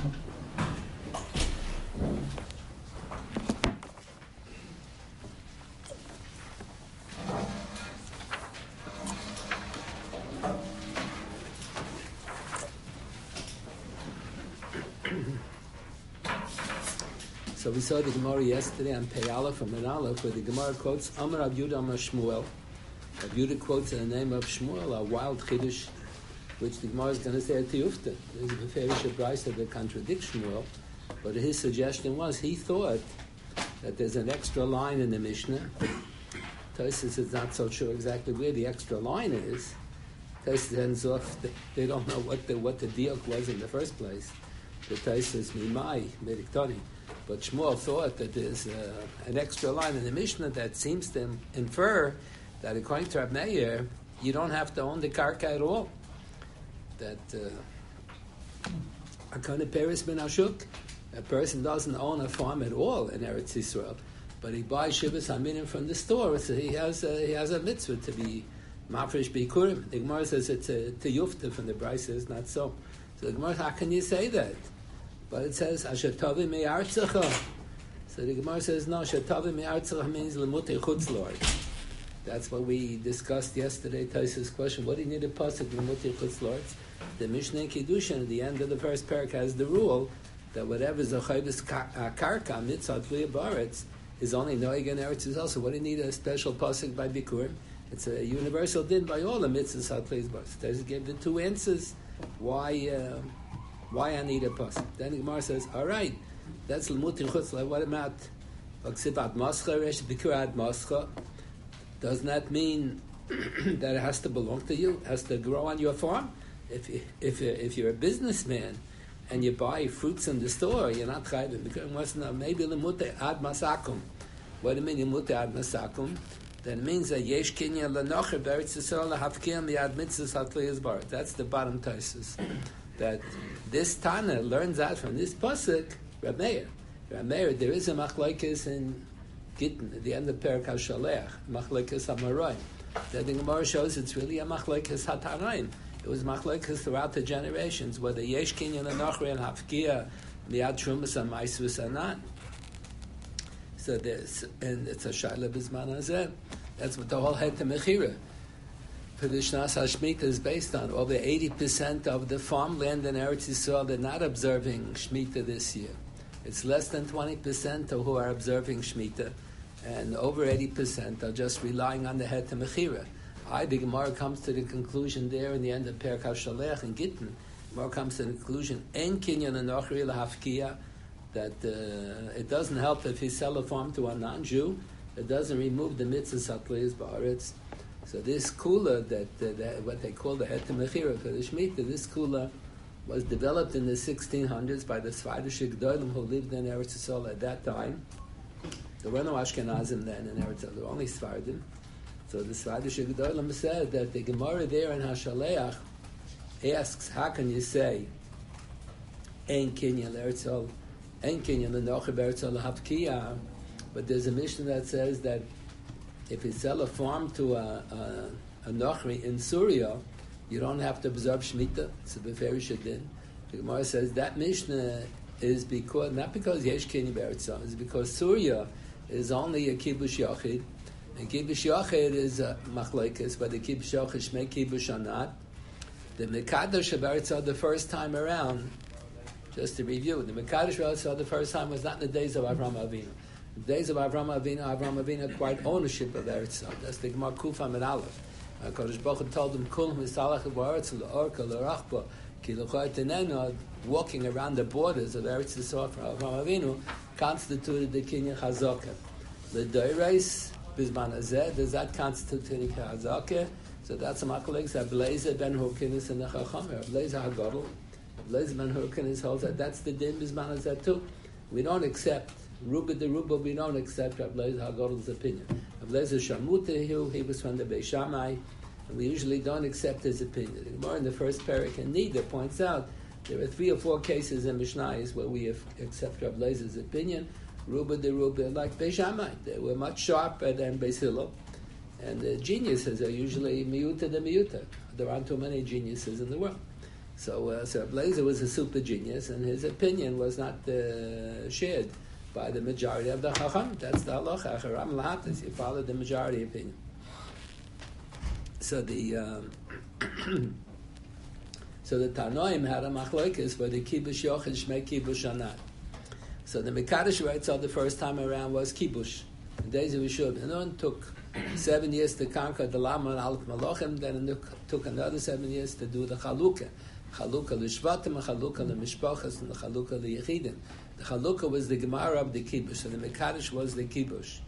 So we saw the Gemara yesterday on Pei Aleph from An Aleph, where the Gemara quotes Amar Rav Yudah Amar Shmuel. Rav Yudah quotes in the name of Shmuel, a wild chiddush, which the Gemara is going to say at Tiyufta. There's a Beferish Brisa that contradicts Shmuel, but his suggestion was he thought that there's an extra line in the Mishnah. Tosfos is not so sure exactly where the extra line is. Tosfos ends off, they don't know what the diuk was in the first place. The Tosfos Mimai, Mediktoni. But Shmuel thought that there's an extra line in the Mishnah that seems to infer that according to Rab Meir, you don't have to own the karka at all. That Akana Peres Ben Ashuk, a person doesn't own a farm at all in Eretz Yisrael, but he buys Shivas Haminim from the store, so he has a mitzvah to be Mafresh Bikurim. The Gemara says it's a Yufta from the Brisa, it's not so. So the Gemara, how can you say that? But it says, Asher Tavi Me'artzecha. So the Gemara says, no, Asher Tavi Me'artzecha means Lemutei Chutz Lord. That's what we discussed yesterday, Tosfos' question. What do you need a pasuk Lemutei Chutz Lord? The Mishnah in Kiddushin, at the end of the first parak, has the rule that whatever is a chayvus karka, mitzvah, tluya baretz, is only noig in Eretz Yisrael. So what do you need a special pasuk by Bikurim? It's a universal din by all the mitzvahs, tluya baretz. Tosfos gave the two answers why I need a pasuk. Then the Gemara says, all right, that's l'mutin chutz. What about Sibat Mascha, Resh Bikurat Mascha? Doesn't that mean that it has to belong to you? It has to grow on your farm? If you're a businessman and you buy fruits in the store, you're not chayvim. Because maybe l'mutei ad masakum. What do you mean l'mutei ad masakum? Then it means that yesh kinyan l'nocher beretz Yisrael l'havkiyam miyad mitzvahs hatliyas bar. That's the bottom Tosfos. That this Tana learns out from this pasuk, Rab Meir. Rab Meir, there is a machlokes in Gittin, at the end of Perek HaShalech, machlokes HaMaroim. That the Gemara shows it's really a machlokes HaTanaim. It was machlokes throughout the generations, whether yesh kinyan l'nocher and hafkiya miyad trumas and maisvus or not. So there's, and it's a shayla b'zman hazeh. That's what the whole het mechira for the Shnas HaShemitah is based on. Over 80% of the farmland in Eretz Yisrael, they're not observing Shemitah this year. It's less than 20% who are observing Shemitah, and over 80% are just relying on the Het HaMechira. The Gemara comes to the conclusion there in the end of Perek HaShalech in Gittin. Gemara comes to the conclusion, En kinyan anochri l'hafkiya, that it doesn't help if he sell a farm to a non-Jew. It doesn't remove the mitzvahs hatliyas ba'aretz. So this kula, that what they call the Het HaMechira for the Shemitah, this kula was developed in the 1600s by the Sfardish Gdolim who lived in Eretz Yisrael at that time. There were no Ashkenazim then in Eretz Yisrael, there were only Sfardim. So the Sfardish Gdolim said that the Gemara there in HaShaleach asks, how can you say Ein Kinyan Eretz Yisrael, Ein Kinyan L'nocher B'Eretz Yisrael L'havkiya, but there's a Mishnah that says that if you sell a farm to a Nochri in Syria, you don't have to observe Shemitah. It's a Beferish din. The Gemara says that Mishnah is because, not because Yesh Kinyan B'Eretz Yisrael, it's because Syria is only a Kibush Yachid, and Kibush Yachid is a Machlekes, whether Kibush Yachid Shmei Kibush or not. The Mekadosh of Eretz Yisrael the first time around, just to review, the Mekadosh of Eretz Yisrael the first time was not in the days of Avraham Avinu. In the days of Avraham Avinu acquired ownership of Eretz Yisrael. That's the Gemara Kufam and Aleph. HaKadosh Baruch Hu told them, "Kol misalach b'aretz l'orka l'rachba ki l'chayt tenena." Walking around the borders of Eretz Yisrael for Avraham Avinu constituted the Kinyan Chazakah. The Doireis Bizman Hazeh, does that constitute the Chazakah? So that's a machlokes that Blazer ben Hurkinis and the Chachamim. Blazer Hagadol, Blazer ben Hurkinis holds that that's the din Bizman Hazeh too. We don't accept Ruba de Ruba, we don't accept Rabbi Hagadol's opinion. Rabbi Shamuta, he was from the Beis Shammai, and we usually don't accept his opinion. The Gemara in the first parak in Nida points out there are 3 or 4 cases in Mishnayos where we accept Rabbi's opinion. Ruba de Ruba, like Beis Shammai, they were much sharper than Beis Hillel, and the geniuses are usually miyuta de miyuta. There aren't too many geniuses in the world. So Blazer was a super genius, and his opinion was not shared by the majority of the Chacham. That's the halacha. Haram lahatas. You follow the majority opinion. So the Tanoim had a machlokes whether kibush yochid shmei kibush or not. So the Mekadosh writes out the first time around was kibush. The days of Yeshua ben Nun took 7 years to conquer the Lama and Aleph Malachim. Then it took another 7 years to do the Chalukah. Chalukah l'shvatim, Chalukah l'mishpachas, and the Chalukah l'yechidim. The Chalukah was the Gemara of the kibush, so the Mekadosh was the kibush.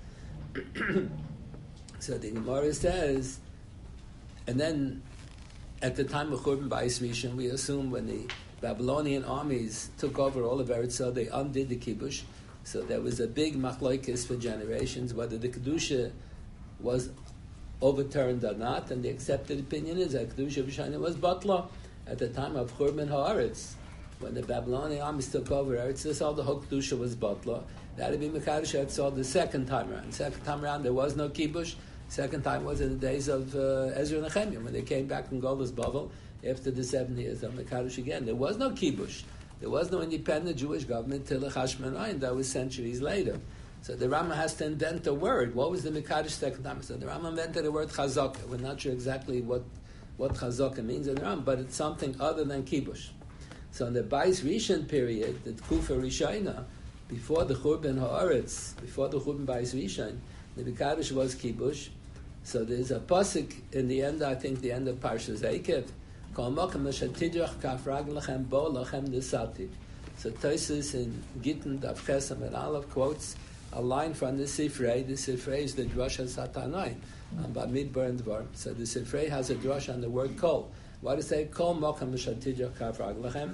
So the Gemara says, and then at the time of Churban Bayis Rishon, we assume when the Babylonian armies took over all of Eretz Yisrael, they undid the kibush. So there was a big machlokes for generations whether the kedusha was overturned or not, and the accepted opinion is that kedusha b'shana was batla at the time of Churban Haaretz, when the Babylonian armies took over Eretz Yisrael. The whole kedusha was batla. That would be Mekadosh Eretz the second time around. Second time around there was no kibush. Second time was in the days of Ezra and Nehemiah when they came back from Golus Bavel after the 7 years of Mekadosh again. There was no kibush. There was no independent Jewish government till Hashmonaim. That was centuries later. So the Rambam has to invent a word. What was the Mekadosh second time? So the Rambam invented the word chazaka. We're not sure exactly what chazaka means in the Rambam, but it's something other than kibush. So in the Bayis Rishon period, the Tkufa Rishona, before the Churban Haaretz, before the Churban Bayis Rishon, the Mekadosh was kibush. So there's a pasuk in the end, I think the end of Parshas Eikev, so Tosfos in Gittin Daf Chesam and Aleph quotes a line from the Sifrei. The Sifrei is the Drasha Satanai by Midbar and Dvar. So the Sifrei has a Drasha on the word kol. What does it say? Kol mokam m'shatidach kaf raglachem.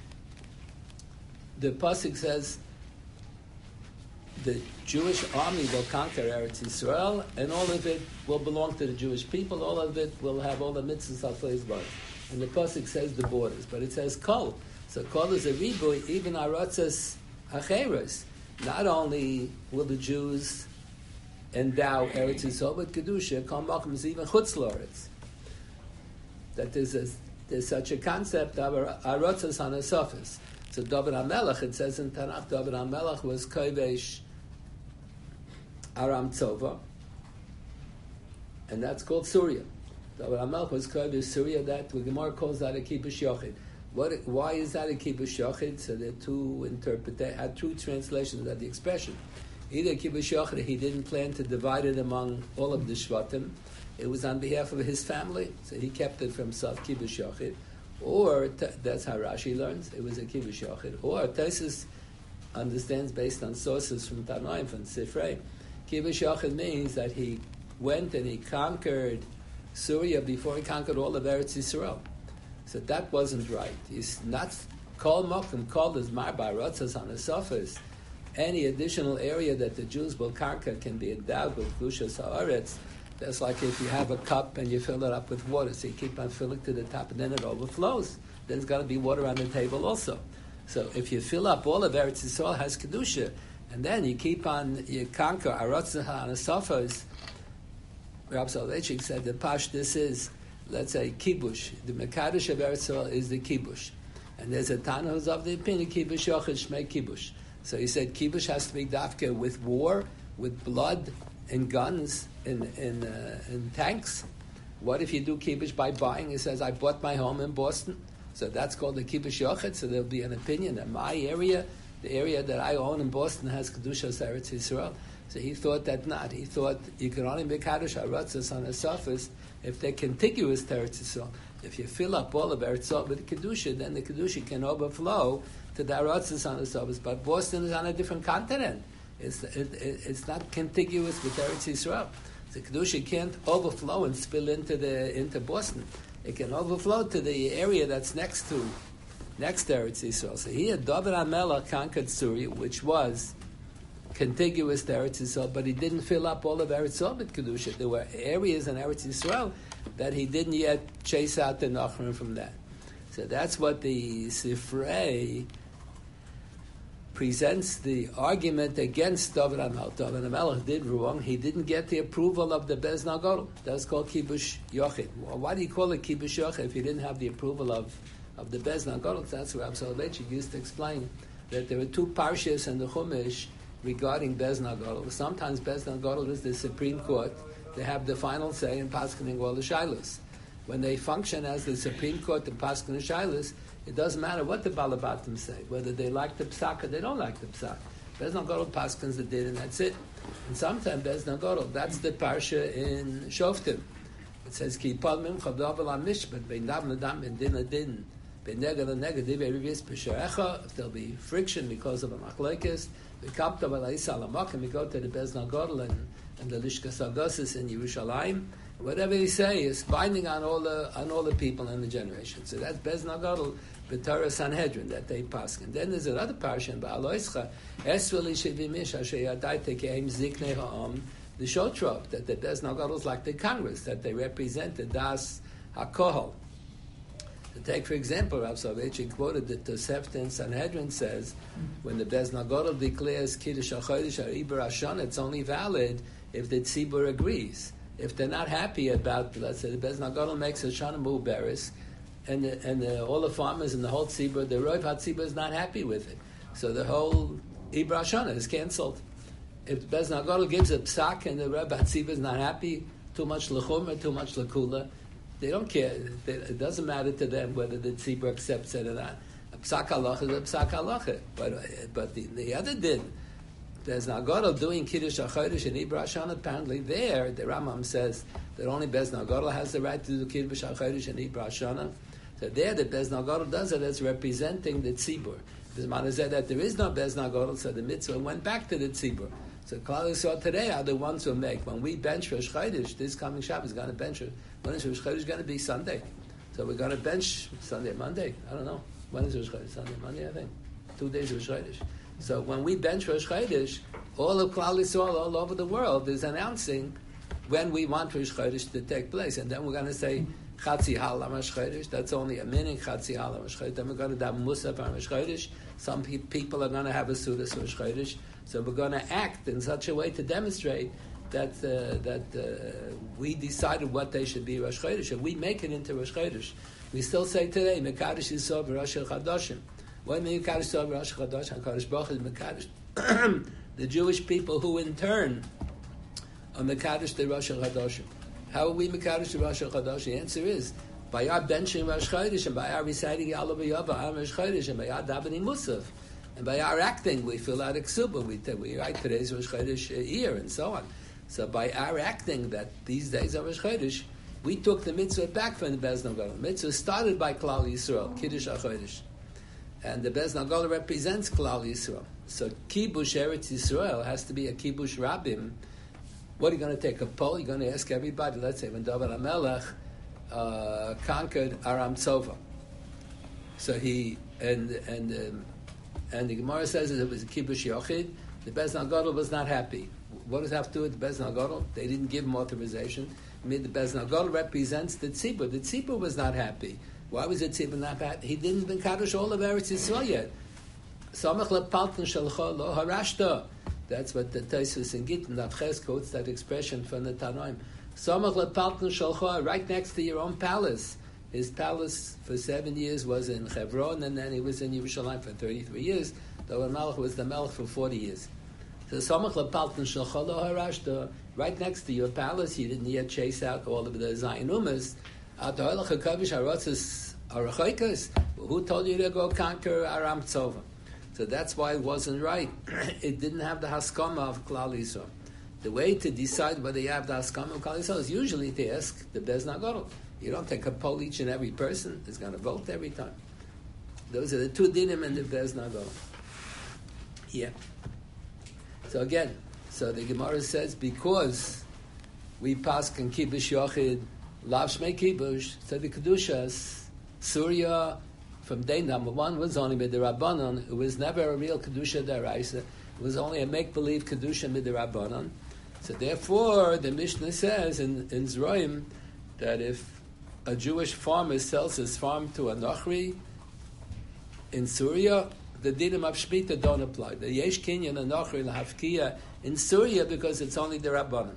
The pasuk says the Jewish army will conquer Eretz Yisrael, and all of it will belong to the Jewish people. All of it will have all the mitzvahs of Leisbar. And the pasuk says the borders, but it says kol. So kol is a riboy, even aratzas acheres. Not only will the Jews endow Eretz Yisrael, but kedusha kol makom is even chutz la'aretz. That there's such a concept of aratzas on a surface. So David HaMelech, it says in Tanakh, David HaMelech was kovesh Aram Tzova, and that's called Surya. David HaMelech was kovesh Surya. That the Gemara calls that a kibush yochid. Why is that a kibush yochid? So there are two translations of the expression. Either kibush yochid, he didn't plan to divide it among all of the shvatim. It was on behalf of his family, so he kept it for himself, kibush yochid. Or, that's how Rashi learns, it was a kibush yochid. Or, Tosfos understands based on sources from Tanoim, from Sifrei. Kibush yochid means that he went and he conquered Syria before he conquered all of Eretz Yisrael. So that wasn't right. He's not called Mokum, called as Marba Rotzas on the surface. Any additional area that the Jews will conquer can be endowed with Glushas Haaretz. That's like if you have a cup and you fill it up with water, so you keep on filling to the top and then it overflows. Then there's got to be water on the table also. So if you fill up all of Eretz Yisrael has Kedusha, and then you keep on, you conquer Aratzah on the Sofas. Rabbi Soloveitchik said the Pash, this is, let's say, Kibush. The Mekadosh of Eretz Yisrael is the Kibush. And there's a Tana who's of the opinion, Kibush Yochid Shmei Kibush. So he said Kibush has to be dafka with war, with blood, and guns, in tanks. What if you do kibush by buying? He says, I bought my home in Boston, so that's called the kibush yochid. So there'll be an opinion that my area, the area that I own in Boston, has kedushas Eretz Yisrael. So he thought that not. He thought you can only make kadosh haratzas on the surface if they're contiguous to Eretz Yisrael. If you fill up all of Eretz Yisrael with the kedusha, then the kedusha can overflow to the haratzas on the surface. But Boston is on a different continent. It's not contiguous with Eretz Yisrael. The kedusha can't overflow and spill into Boston. It can overflow to the area that's next to Eretz Yisrael. So here, David HaMelech conquered Syria, which was contiguous to Eretz Yisrael, but he didn't fill up all of Eretz Yisrael with kedusha. There were areas in Eretz Yisrael that he didn't yet chase out the Nachrim from that. So that's what the Sifrei presents the argument against David HaMelech. David HaMelech did wrong. He didn't get the approval of the Bez Nagorim. That's called Kibush Yochid. Why do you call it Kibush Yochid if you didn't have the approval of of the Bezdin Gadol. That's where Rav Soloveitchik used to explain that there are two parshas in the Chumash regarding Bezdin Gadol. Sometimes Bezdin Gadol is the Supreme Court. They have the final say in paskening all the shilas. When they function as the Supreme Court in paskening shilas, it doesn't matter what the Balabatim say, whether they like the psak or they don't like the psak. Bezdin Gadol paskens the din, and that's it. And sometimes Bezdin Gadol, that's the parsha in Shoftim. It says, Ki yipal mimcha v'avel ha-mishpat, bein dam l'dam, bein din l'din, bein nega l'nega, divrei rivis b'sherecha, if there'll be friction because of a machlekes, v'kapta v'la'isa l'makim, we go to the Bezdin Gadol and the Lishkas Agosis in Yerushalayim. Whatever they say is binding on all the people in the generation. So that's Bezdin Gadol, B'Torah Sanhedrin, that they pass. And then there's another parsha in Ba'aloischa, Esveli Shevimish, Asher Yadai Tekeim Ziknei Ha'am, the Shotrop, that the Bezdin Gadol is like the Congress, that they represent the Das HaKohol. To take, for example, Rav Soloveitchik quoted that Tosefta in Sanhedrin says, when the Bezdin Gadol declares Kiddush HaChodesh or Iber Hashon, it's only valid if the Tzibur agrees. If they're not happy about, let's say, the Bezdin Gadol makes a Shana Mu'beres, and all the farmers and the whole tzibur, the Rov HaTzibur is not happy with it. So the whole Ibra Shana is cancelled. If the Bezdin Gadol gives a psak and the Rov HaTzibur is not happy, too much lechumra, too much lekula, they don't care. It doesn't matter to them whether the tzibur accepts it or not. A psak halacha is a psak halacha. But the other din, Bezdin Gadol doing Kiddush HaChodesh and Ibra Shana, apparently there, the Rambam says that only Bezdin Gadol has the right to do Kiddush HaChodesh and Ibra Shana. So there, the Bezdin Gadol does it as representing the tzibur. The Zman said that there is no Bezdin Gadol, so the mitzvah went back to the tzibur. So Klal Yisrael today are the ones who make. When we bench Rosh Chodesh, this coming Shabbos is going to bench. When is Rosh Chodesh going to be? Sunday. So we're going to bench Sunday, Monday. I don't know. When is Rosh Chodesh? Sunday, Monday, I think. 2 days Rosh Chodesh. So when we bench Rosh Chodesh, all of Klal Yisrael all over the world is announcing when we want Rosh Chodesh to take place, and then we're going to say Chatzi Hal Rosh Chodesh. That's only a minute. Chatzi Hal Rosh Chodesh. Then we're going to have Musaf on Rosh Chodesh. Some people are going to have a Sudas Rosh Chodesh. So we're going to act in such a way to demonstrate that we decided what they should be Rosh Chodesh, and we make it into Rosh Chodesh. We still say today Mekadosh Yisrael Rosh Chodesh. Why Mekadosh Yisrael Rosh Chodesh? Hakadosh Baruch is Mekadosh the Jewish people, who in turn are Mekadosh the Rosh Chodesh. How are we Mekadosh the Rosh Chodesh? The answer is by our benching Rosh Chodesh, and by our reciting Yalav Yava Rosh Chodesh, and by our davening Musaf, and by our acting, we fill out a ksuba. We write today's Rosh Chodesh year, and so on. So by our acting that these days are Rosh Chodesh, we took the mitzvah back from the Bezdin Gadol. The mitzvah started by Klal Yisrael, Kiddush HaChodesh. And the Bezdin Gadol represents Klal Yisrael. So Kibush Eretz Yisrael has to be a Kibush Rabim. What are you going to take, a poll? You're going to ask everybody. Let's say when David HaMelech conquered Aram Tzova. So he and the Gemara says that it was a Kibush Yochid. The Bezdin Gadol was not happy. What does that have to do with the Bezdin Gadol? They didn't give him authorization. I mean, the Bezdin Gadol represents the Tzibur. The Tzibur was not happy. Why was the Tzibur not happy? He didn't even Kadosh all of Eretz Yisrael yet. Samach lepalten shalcha lo harashta. That's what the Tosfos in Gittin Avches quotes that expression from the Tanoim. Samach lepalten shalcha, right next to your own palace. His palace for 7 years was in Hebron, and then he was in Yerushalayim for 33 years. The Melech was the Melech for 40 years. So Samach lepalten shalcha lo harashta, right next to your palace. You didn't yet chase out all of the Zionumas. Who told you to go conquer Aram Tzova? So that's why it wasn't right. It didn't have the haskama of Klal Yisrael. The way to decide whether you have the haskama of Klal Yisrael is usually to ask the Bezdin Gadol. You don't take a poll each and every person is going to vote every time. Those are the two dinim in the Bezdin Gadol. Yeah. So again, the Gemara says because we pass can kibush yochid, lav shmei kibush, so the kedushas, Surya, from day number one was only midrabanan. It was never a real kedusha deraisa. It was only a make-believe kedusha midrabanan. So therefore, the Mishnah says in Zroim that if a Jewish farmer sells his farm to a Nochri in Surya, the dinim of Shmita don't apply. The Yesh Kinyan and Nochri Lahafkiya in Surya because it's only the Rabbanan.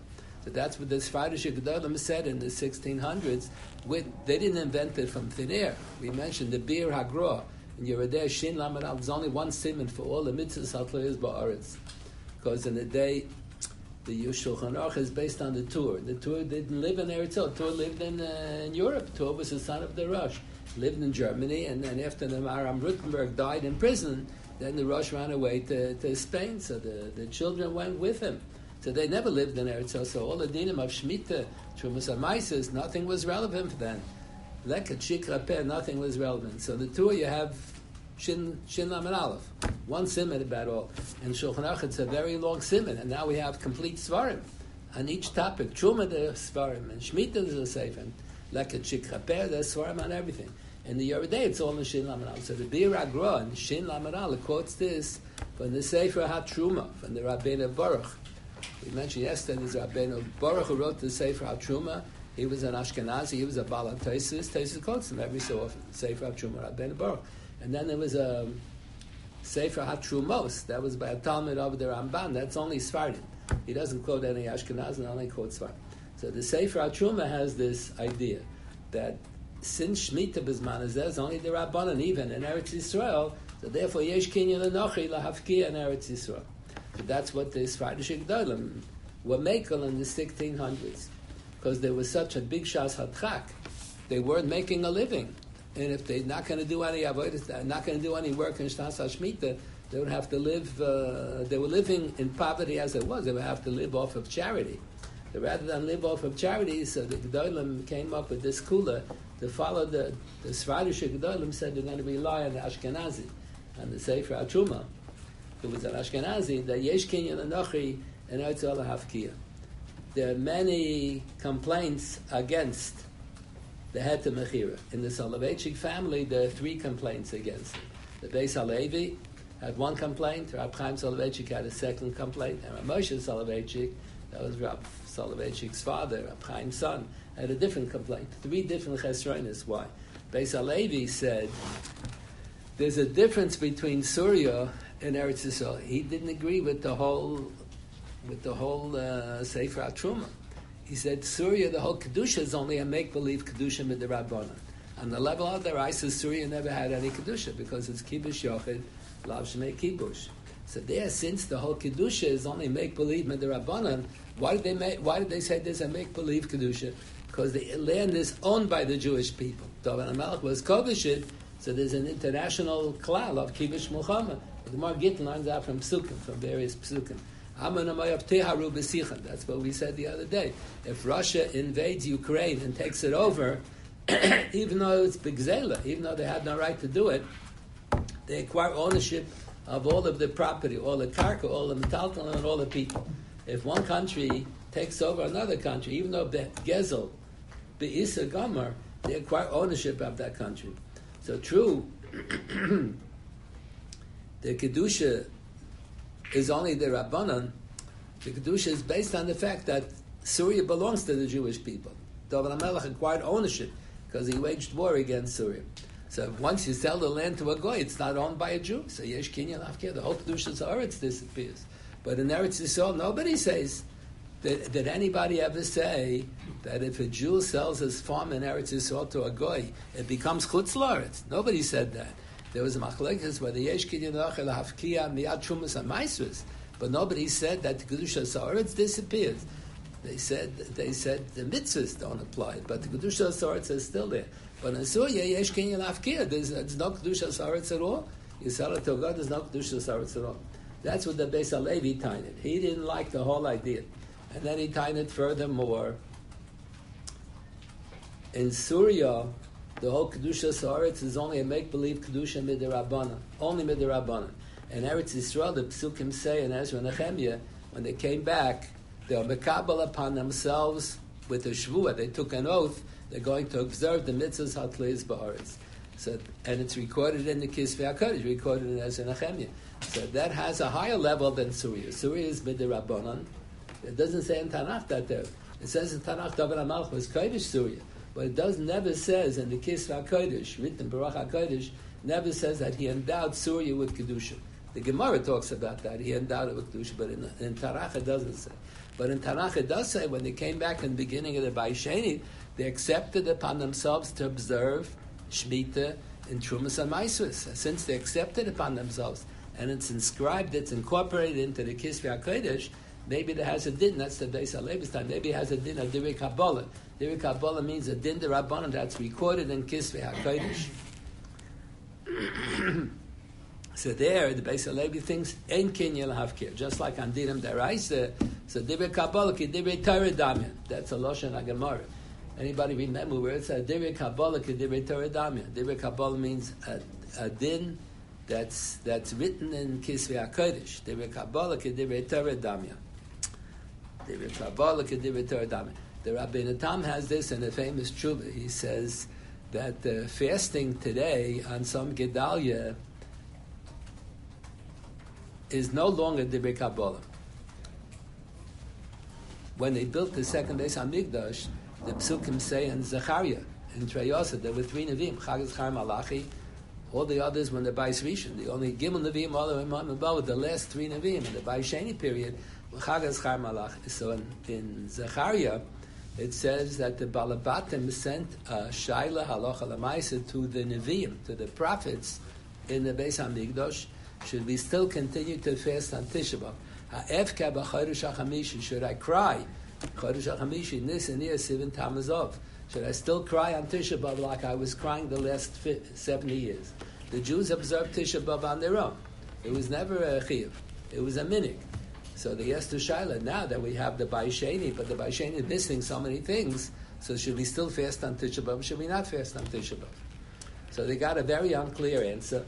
So that's what the Sfardish Gedolim said in the 1600s. They didn't invent it from thin air. We mentioned the Bir Hagra in Yeridei Shin Lamed Al. There's only one simon for all the mitzvahs Hatlayis Ba'aretz. Because in the day, the Shulchan Aruch is based on the Tur. The Tur didn't live in Eretz Yisrael. Tur lived in Europe. Tur was the son of the Rosh. Lived in Germany, and then after the Maharam Rutenberg died in prison, then the Rosh ran away to Spain, so the children went with him. So they never lived in Eretz Yisrael. So all the dinim of Shemitah, Trumas HaMaisos, nothing was relevant for them. Leket Shikra Peh, nothing was relevant. So the Tur, you have Shin Lamed Aleph, one simon about all. And Shulchan Aruch, it's a very long simon, and now we have complete Svarim on each topic. Truma, there's Svarim, and Shemitah, there's a Sefer. Leket Shikra Peh, there's Svarim on everything. In the Yeridei, it's all in Shin Lamed Aleph. So the Bir Agra in Shin Lamed Aleph quotes this from the Sefer HaTruma, from the Rabbeinu Baruch. We mentioned yesterday there's Rabbeinu Baruch who wrote the Sefer HaTruma. He was an Ashkenazi, he was a Baal HaTaisis. Taisis quotes him every so often. Sefer HaTruma, Rabbeinu Baruch. And then there was a Sefer HaTrumos. That was by a Talmud of the Ramban. That's only Sfardim. He doesn't quote any Ashkenaz and only quotes Sfardim. So the Sefer HaTruma has this idea that since Shemitah B'zman Hazeh is only the Rabbanan even in Eretz Yisrael, so therefore Yesh Kinyan Enochi Lahafkiya in Eretz Yisrael. So that's what the Sfardish Gedolim were making in the 1600s, because there was such a big Shas Hadchak. They weren't making a living, and if they're not going to do any avodas, not going to do any work in Shnas HaShemitah, they would have to live. They were living in poverty as it was. They would have to live off of charity. So rather than live off of charity, so the Gedolim came up with this kula to follow the Sfardish Gedolim said they're going to rely on the Ashkenazi, and the Sefer HaTruma, who was an Ashkenazi, that Yesh Kinyan Enochi and Eretz Yisrael Hafkiya. There are many complaints against the Heter Mechira. In the Soloveitchik family, there are 3 complaints against it. The Beis HaLevi had 1 complaint, Rab Chaim Soloveitchik had a 2nd complaint, and Rab Moshe Soloveitchik, that was Rab Soloveitchik's father, Rab Chaim's son, had a different complaint. 3 different chesronis. Why? Beis HaLevi said there's a difference between Surya and Eretz Yisrael. He didn't agree with the whole Sefer HaTruma. He said Surya, the whole kedusha is only a make-believe kedusha midrabanan. On the level of their ISIS, Surya never had any kedusha because it's kibush yochid, lav shmei kibush. So there, since the whole kedusha is only make-believe midrabanan, why did they say there's a make-believe kedusha? Because the land is owned by the Jewish people. David HaMelech was kovishit, so there's an international klal of kibush Muhammad. The Gemara Gittin lines out from psukim, from various psukim. That's what we said the other day. If Russia invades Ukraine and takes it over, even though it's big zela, even though they have no right to do it, they acquire ownership of all of the property, all the karka, all the metaltal, and all the people. If one country takes over another country, even though the gezel, the Isa Gomer, they acquire ownership of that country. So true, the Kedusha is only the Rabbanan. The Kedusha is based on the fact that Syria belongs to the Jewish people. David HaMelech acquired ownership because he waged war against Syria. So once you sell the land to a goy, it's not owned by a Jew. So Yesh Kinyan Afkir, the whole Kedusha's Haaretz disappears. But in Eretz Yisrael, nobody says, did anybody ever say that if a Jew sells his farm in Eretz Yisrael to a goy, it becomes Chutz La'aretz? Nobody said that. There was a machlekes where the Yesh Kinyan Achel Hafkiya Miyad Trumas HaMaisros, but nobody said that the Kedusha's Haaretz disappears. They said the mitzvahs don't apply, but the Kedusha's Haaretz is still there. But in Surya, Yesh Kinyan Hafkiya, there's no Kedusha's Haaretz at all. You sell it to a God, there's no Kedusha's Haaretz at all. That's what the Beis HaLevi tined. He didn't like the whole idea. And then he tined it furthermore. In Surya, the whole Kedusha Haaretz is only a make-believe Kedusha midrabanan, only midrabanan. And Eretz Yisrael, the Psukim say in Ezra and Nehemiah, when they came back, they were mekabel upon themselves with a shvuah. They took an oath. They're going to observe the mitzvahs hatleis ba'aretz. So, and it's recorded in the Kisvei HaKodesh, recorded in Ezra and Nehemiah. So that has a higher level than Surya. Surya is midrabanan. It doesn't say in Tanakh that there. It says in Tanakh David HaMelech was kodesh Surya. But it never says in the Kisvei HaKodesh, written Baruch HaKodesh, never says that he endowed Surya with Kedusha. The Gemara talks about that. He endowed it with Kedusha, but in Tanakh it doesn't say. But in Tanakh it does say when they came back in the beginning of the Bayesheni, they accepted upon themselves to observe Shemitah in Trumas and Maisvus. Since they accepted upon themselves, and it's inscribed, it's incorporated into the Kisvei HaKodesh, maybe there has a din, that's the Beis HaLevi's time, maybe it has a din, a Direi Kabbalah. Direi Kabbalah means a din de Rabbanan that's recorded in Kisvei HaKodesh. So there, the Beis HaLevi thinks, Ein Kinyan L'Havkir, just like on Dinam Deraisa, so Direi Kabbalah ki Direi Torah Damian. That's a Lashon HaGemara. Anybody remember where it says Direi Kabbalah ki Direi Torah Damian? Direi Kabbalah means a din that's written in Kisvei HaKodesh. Direi Kabbalah ki Direi Torah Damian. Direi Kabbalah ki Direi Torah Damian. The Rabbeinu Tam has this in a famous tshuva. He says that fasting today on some Gedalia is no longer Direi Kabbalah. When they built the second Beis HaMikdash, the Psukim say in Zechariah, in Treyosah, there were 3 Nevi'im, Chag Zechar Malachi, all the others were in the Bais Rishon. The only Gimel Nevi'im, all the Imam Abba, the last 3 Nevi'im, in the Bais Sheni period, were Chag Zechar Malachi. So in Zechariah, it says that the Balabatim sent Shaila Halacha Lamaisa to the Nevi'im, to the prophets in the Beis HaMikdash. Should we still continue to fast on Tisha B'Av? Ha'efka b'chodesh ha'chamishi, should I cry? Chodesh ha'chamishi, Nisan Iyar Sivan Tamazov. Should I still cry on Tisha B'Av like I was crying the last 70 years? The Jews observed Tisha B'Av on their own. It was never a chiyuv. It was a minig. So they asked to Shaila, now that we have the Bayesheni, but the Bayesheni is missing so many things, so should we still fast on Tisha B'Av? Should we not fast on Tisha B'Av? So they got a very unclear answer.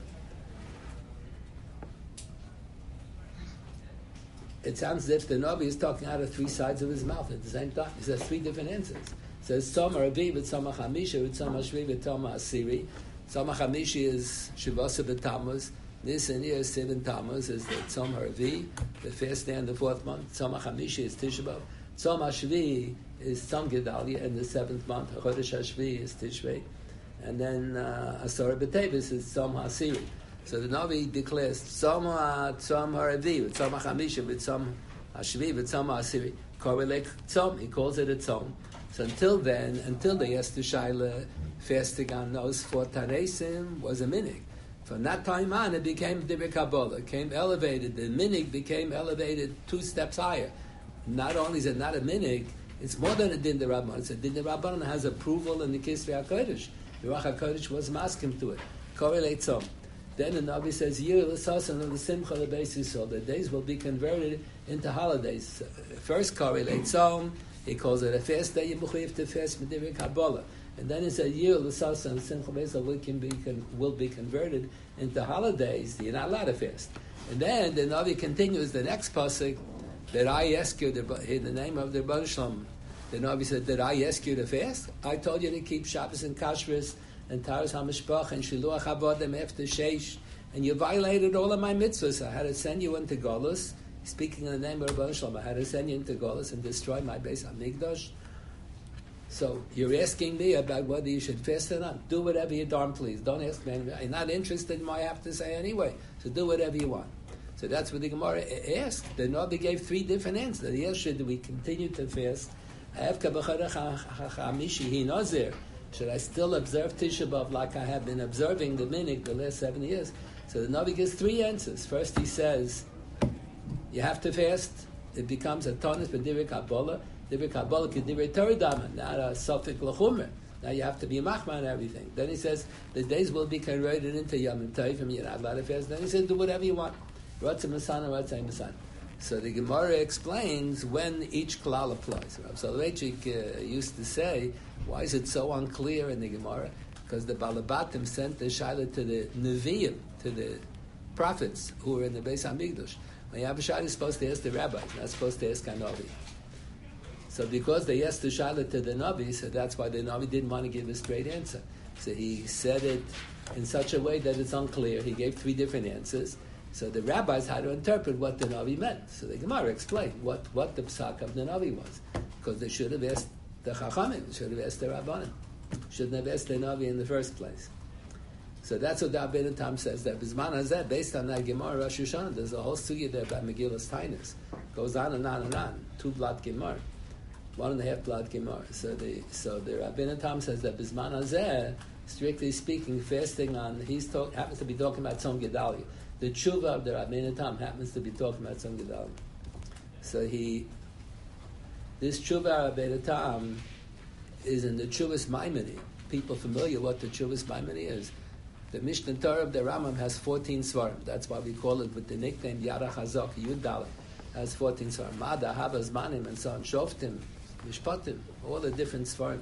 It sounds as if the Navi is talking out of 3 sides of his mouth at the same time. He says 3 different answers. He says, Tzoma Ravi, Tzoma Chamisha, Tzoma Shvi, Tzoma Asiri. Tzoma Chamishi is Shivasa B'Tammuz. Nisan Iyar Sivan Tammuz is the Tzoma Ravi, the fast day in the 4th month. Tzoma Chamishi is Tisha B'Av. Tzoma Shvi is Tzom Gedalia in the 7th month. Chodesh HaShvi is Tishrei. And then Asara B'Tevis is Tzoma Asiri. So the Navi declares Tzom Haravi, Tzom Hachamisha, Tzom Hashvi, Tzom Asiri. Correlate Tzom. He calls it a Tzom. So until then, until they asked the Shaila, fasting on those 4 Tanesim was a minig. From that time on, it became Direi Kabbalah. It became elevated. The minig became elevated 2 steps higher. Not only is it not a minig, it's more than a din de Rabbanan. It's a din de Rabbanan has approval in the Kisvei HaKodesh. The Ruach HaKodesh was maskim to it. Correlate Tzom. Then the Navi says, Yir l'sasan of the Simcha l'beis Yisrael. The days will be converted into holidays. First correlate Tzom. He calls it a fast day. You mechuyev to fast Direi Kabbalah. And then he said, Yir l'sasan the Simcha l'beis Yisrael will be converted into holidays. You're not allowed to fast. And then the Navi continues the next pasuk. Did I ask you in the name of the Rebbeinu Shalom? The Navi said, did I ask you to fast? I told you to keep Shabbos and Kashrus and Taras HaMishpach and Shiluach HaVodim after Sheish, and you violated all of my mitzvahs. I had to send you into Golus, speaking in the name of Rebbeinu Shalom, I had to send you into Golus and destroy my Beis HaMikdash. So you're asking me about whether you should fast or not. Do whatever you darn please. Don't ask me. I'm not interested in what I have to say anyway, so do whatever you want. So that's what the Gemara asked. The Navi gave 3 different answers. Yes, should we continue to fast? Should I still observe Tisha B'Av like I have been observing the minig the last 7 years? So the Navi gives 3 answers. First he says, you have to fast. It becomes a tonus for Direi Kabbalah. Direi Kabbalah ki Direi Torah Dama, not a Sofik L'chumer. Now you have to be machma and everything. Then he says, the days will be converted into Yom Tovim, you're not allowed to fast. Then he says, do whatever you want. Ratzah Masana, Ratzah Masana. So the Gemara explains when each klal applies. Rav Soloveitchik used to say, why is it so unclear in the Gemara? Because the Balabatim sent the Shaila to the Nevi'im, to the prophets who were in the Beis HaMikdash. When you have a Shaila, you're supposed to ask the rabbis, not supposed to ask a Navi. So because they asked the Shaila to the Navi, so that's why the Navi didn't want to give a straight answer. So he said it in such a way that it's unclear. He gave 3 different answers. So the rabbis had to interpret what the Navi meant. So the Gemara explained what the psak of the Navi was. Because they should have asked the Chachamim, should have asked the Rabbanim. Shouldn't have asked the Navi in the first place. So that's what the Rabbeinu Tam says. That Bizman Hazeh, based on that Gemara Rosh Hashanah, there's a whole sugya there about Megillas Tainus. Goes on and on and on. 2 blot Gemara, 1.5 blot Gemara. So the Rabbeinu Tam says that Bizman Hazeh, strictly speaking, fasting on happens to be talking about Tzom Gedalia. The tshuva of the Rabbeinu Tam happens to be talking about Tzom Gedalia. So this tshuva Rabbeinu Tam is in the Tshuvas Maimoni. People familiar what the Tshuvas Maimoni is. The Mishnah Torah of the Rambam has 14 svarim. That's why we call it with the nickname Yara Chazak Yud Dalet. Has 14 svarim. Mada, Havas, Manim, and so on. Shoftim, Mishpatim, all the different svarim.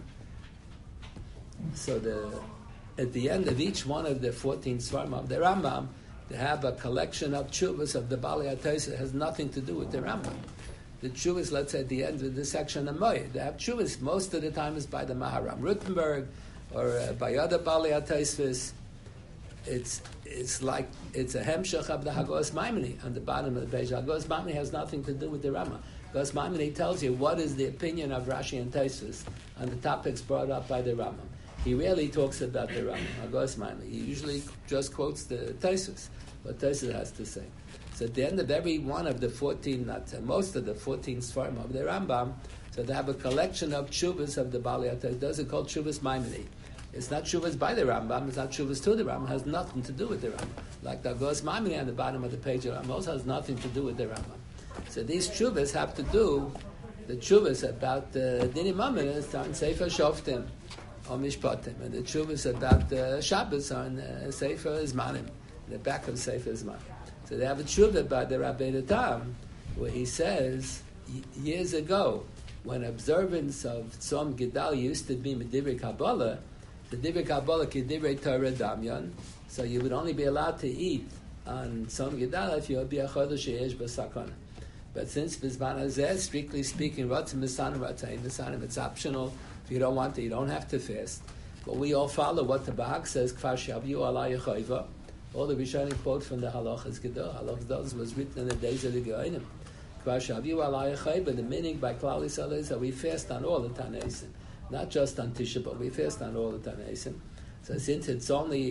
So at the end of each one of the 14 svarim of the Rambam, they have a collection of tshuvas of the Bali HaTosfos. It has nothing to do with the Rambam. The tshuvas, let's say, at the end of the section of Moed, they have tshuvas. Most of the time is by the Maharam Rutenberg or by other Bali HaTosfos. It's like it's a hemshach of the Hagos Maimoni on the bottom of the page. Hagos Maimoni has nothing to do with the Rambam. Hagos Maimoni tells you what is the opinion of Rashi and Tosfos on the topics brought up by the Rambam. He rarely talks about the Rambam, Hagos Maimoni. He usually just quotes the Tosfos, what Tosfos has to say. So at the end of every one of the 14, most of the 14 Sfarim of the Rambam, so they have a collection of tshuvas of the Bali HaTosfos. Those are called tshuvas Maimoni. It's not tshuvas by the Rambam, it's not tshuvas to the Rambam, it has nothing to do with the Rambam. Like the Hagos Maimoni on the bottom of the page of Rambam also has nothing to do with the Rambam. So these tshuvas have to do, the tshuvas about the Dini Maimon on Sefer Shoftim, or Mishpatim, and the tshuvas about the Shabbos on Sefer Zmanim, the back of Sefer Zmanim. So they have a tshuva by the Rabbeinu Tam, where he says, years ago, when observance of Tzom Gedalia used to be Medivri Kabbalah, the Divri Kabbalah Kedivrei Torah Damyan, so you would only be allowed to eat on Tzom Gedalia if you would be a Chodesh Yesh B'Sakana. But since Bizman Hazeh, strictly speaking, Ratzim Misanim, Ratzayim Misanim, it's optional. If you don't want to, you don't have to fast. But we all follow what the Bahag says, Kfar Shavyu Ala Yechoiva. All the Rishonim quote from the Halachas Gedol. Halachas was written in the days of the Geonim. Kfar Shavyu Ala Yechoiva, the meaning by Klal Yisrael is that we fast on all the Tanaisim. Not just on Tisha B'Av, we fast on all the Tanaisim. So since it's only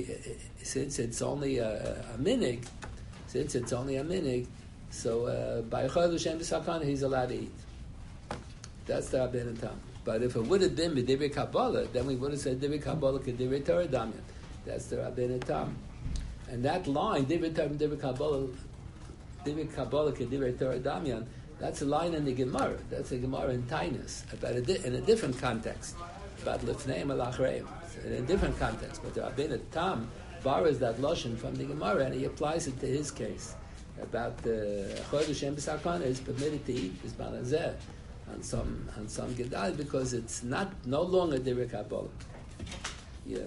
a minig, so by Chodesh Shem B'Sakana he's allowed to eat. That's the Rabbeinu Tam. But if it would have been B'Divrei Kabbalah, then we would have said Divrei Kabbalah K'Divrei Torah Damyan. That's the Rabbeinu Tam. And that line, Divrei Torah Divrei Kabbalah K'Divrei Torah Damyan, that's a line in the Gemara. That's a Gemara in Tainus, about in a different context, about Lifneim Alachreim, in a different context. But the Rabbeinu Tam borrows that lashon from the Gemara and he applies it to his case about the Chodesh Shem B'Sakana is permitted to eat Bizman Hazeh on some Gedal because it's no longer Divrei Kabbalah. Yeah.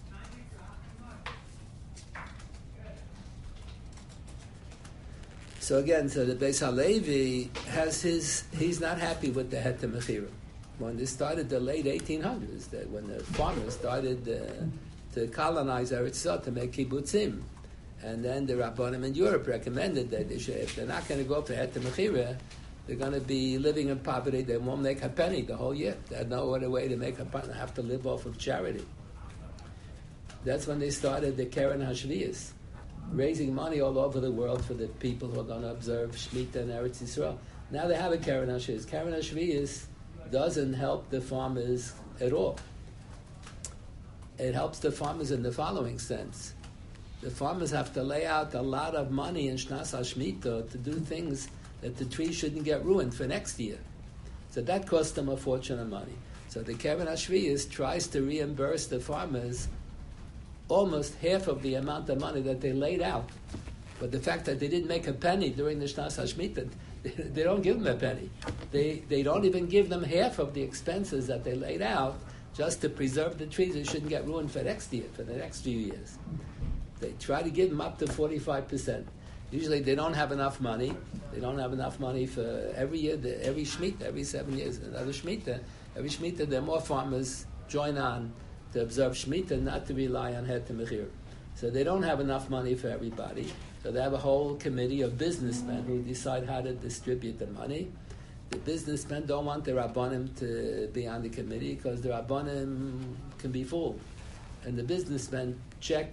So again, the Beis Halevi he's not happy with the Het Mechira. When this started the late 1800s, that when the farmers started to colonize Eretz Yisrael, to make kibbutzim, and then the Rabbanim in Europe recommended that if they're not going to go for Het Mechira, they're going to be living in poverty. They won't make a penny the whole year. They had no other way to make a penny. They have to live off of charity. That's when they started the Keren HaShviyos, raising money all over the world for the people who are going to observe Shemitah and Eretz Yisrael. Now they have a Keren HaShviyos. Keren HaShviyos doesn't help the farmers at all. It helps the farmers in the following sense. The farmers have to lay out a lot of money in Shnas HaShemitah to do things that the tree shouldn't get ruined for next year. So that costs them a fortune of money. So the Keren HaShviyos tries to reimburse the farmers almost half of the amount of money that they laid out. But the fact that they didn't make a penny during the Shnas HaShemitah, they don't give them a penny. They don't even give them half of the expenses that they laid out just to preserve the trees. They shouldn't get ruined for next year, for the next few years. They try to give them up to 45%. Usually they don't have enough money. They don't have enough money for every year, every Shemitah, every 7 years, another Shemitah. Every Shemitah, there are more farmers join on to observe Shemitah, not to rely on Het Mechir. So they don't have enough money for everybody. So they have a whole committee of businessmen who decide how to distribute the money. The businessmen don't want the Rabbanim to be on the committee because the Rabbanim can be fooled. And the businessmen check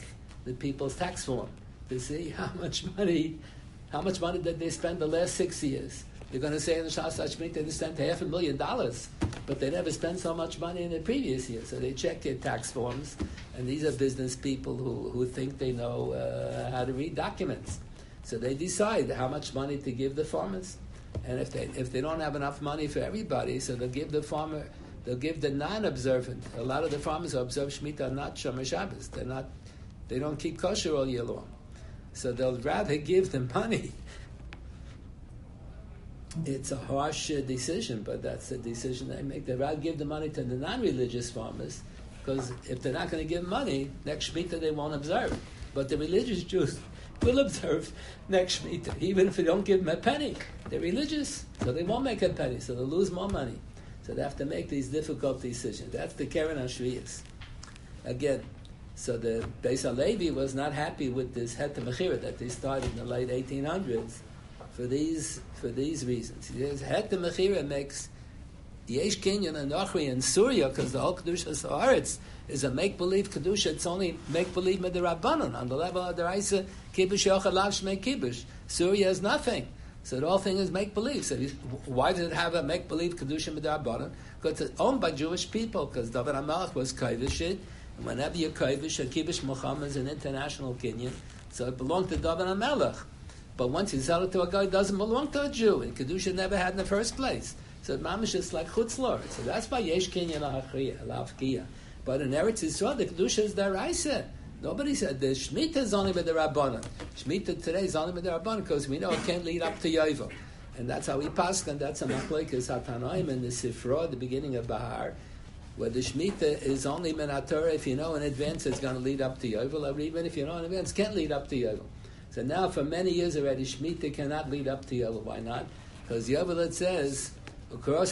the people's tax form to see how much money did they spend the last 6 years. You're going to say in the Shas Hashmita they spent $500,000, but they never spent so much money in the previous year. So they check their tax forms, and these are business people who think they know how to read documents. So they decide how much money to give the farmers, and if they don't have enough money for everybody, so they'll give the non-observant. A lot of the farmers who observe Shemitah are not Shomer Shabbos. They don't keep kosher all year long, so they'll rather give them money. It's a harsh decision, but that's the decision they make. They'd rather give the money to the non-religious farmers, because if they're not going to give money, next Shemitah they won't observe. But the religious Jews will observe next Shemitah, even if they don't give them a penny. They're religious, so they won't make a penny, so they'll lose more money. So they have to make these difficult decisions. That's the Keren HaShviyos. Again, so the Beis HaLevi was not happy with this Het Mechira that they started in the late 1800s for these reasons. He says Het Mechira makes Yesh Kinyan and Nochri in Surya, because the whole Kedushas Haaretz is a make-believe Kedusha. It's only make-believe Midrabbanon. On the level of the Raisa, Kibush Yochad Lav Shmei Kibush. Surya is nothing. So the whole thing is make-believe. So why does it have a make-believe Kedusha Midrabbanon? Because it's owned by Jewish people, because David HaMelech was Kovish it. And whenever you're Kovish, a Kibush Muhammad is an international Kinyan. So it belonged to David HaMelech. But once you sell it to a guy, it doesn't belong to a Jew. And Kedusha never had in the first place. So mamish is like chutzlor. So that's why yesh kinyan la'afkiya. But in Eretz Yisrael, the kedusha is deraisa. Nobody said the Shemitah is only with the Rabbanan. Shemitah today is only with the Rabbanan because we know it can't lead up to Yovel. And that's how we pass, and that's a machlokes hatanoim in the Sifra, the beginning of Bahar, where the Shemitah is only min haTorah if you know in advance it's going to lead up to Yovel, or even if you know in advance it can't lead up to Yovel. So now for many years already, Shemitah cannot lead up to Yovel. Why not? Because Yovel, it says, thou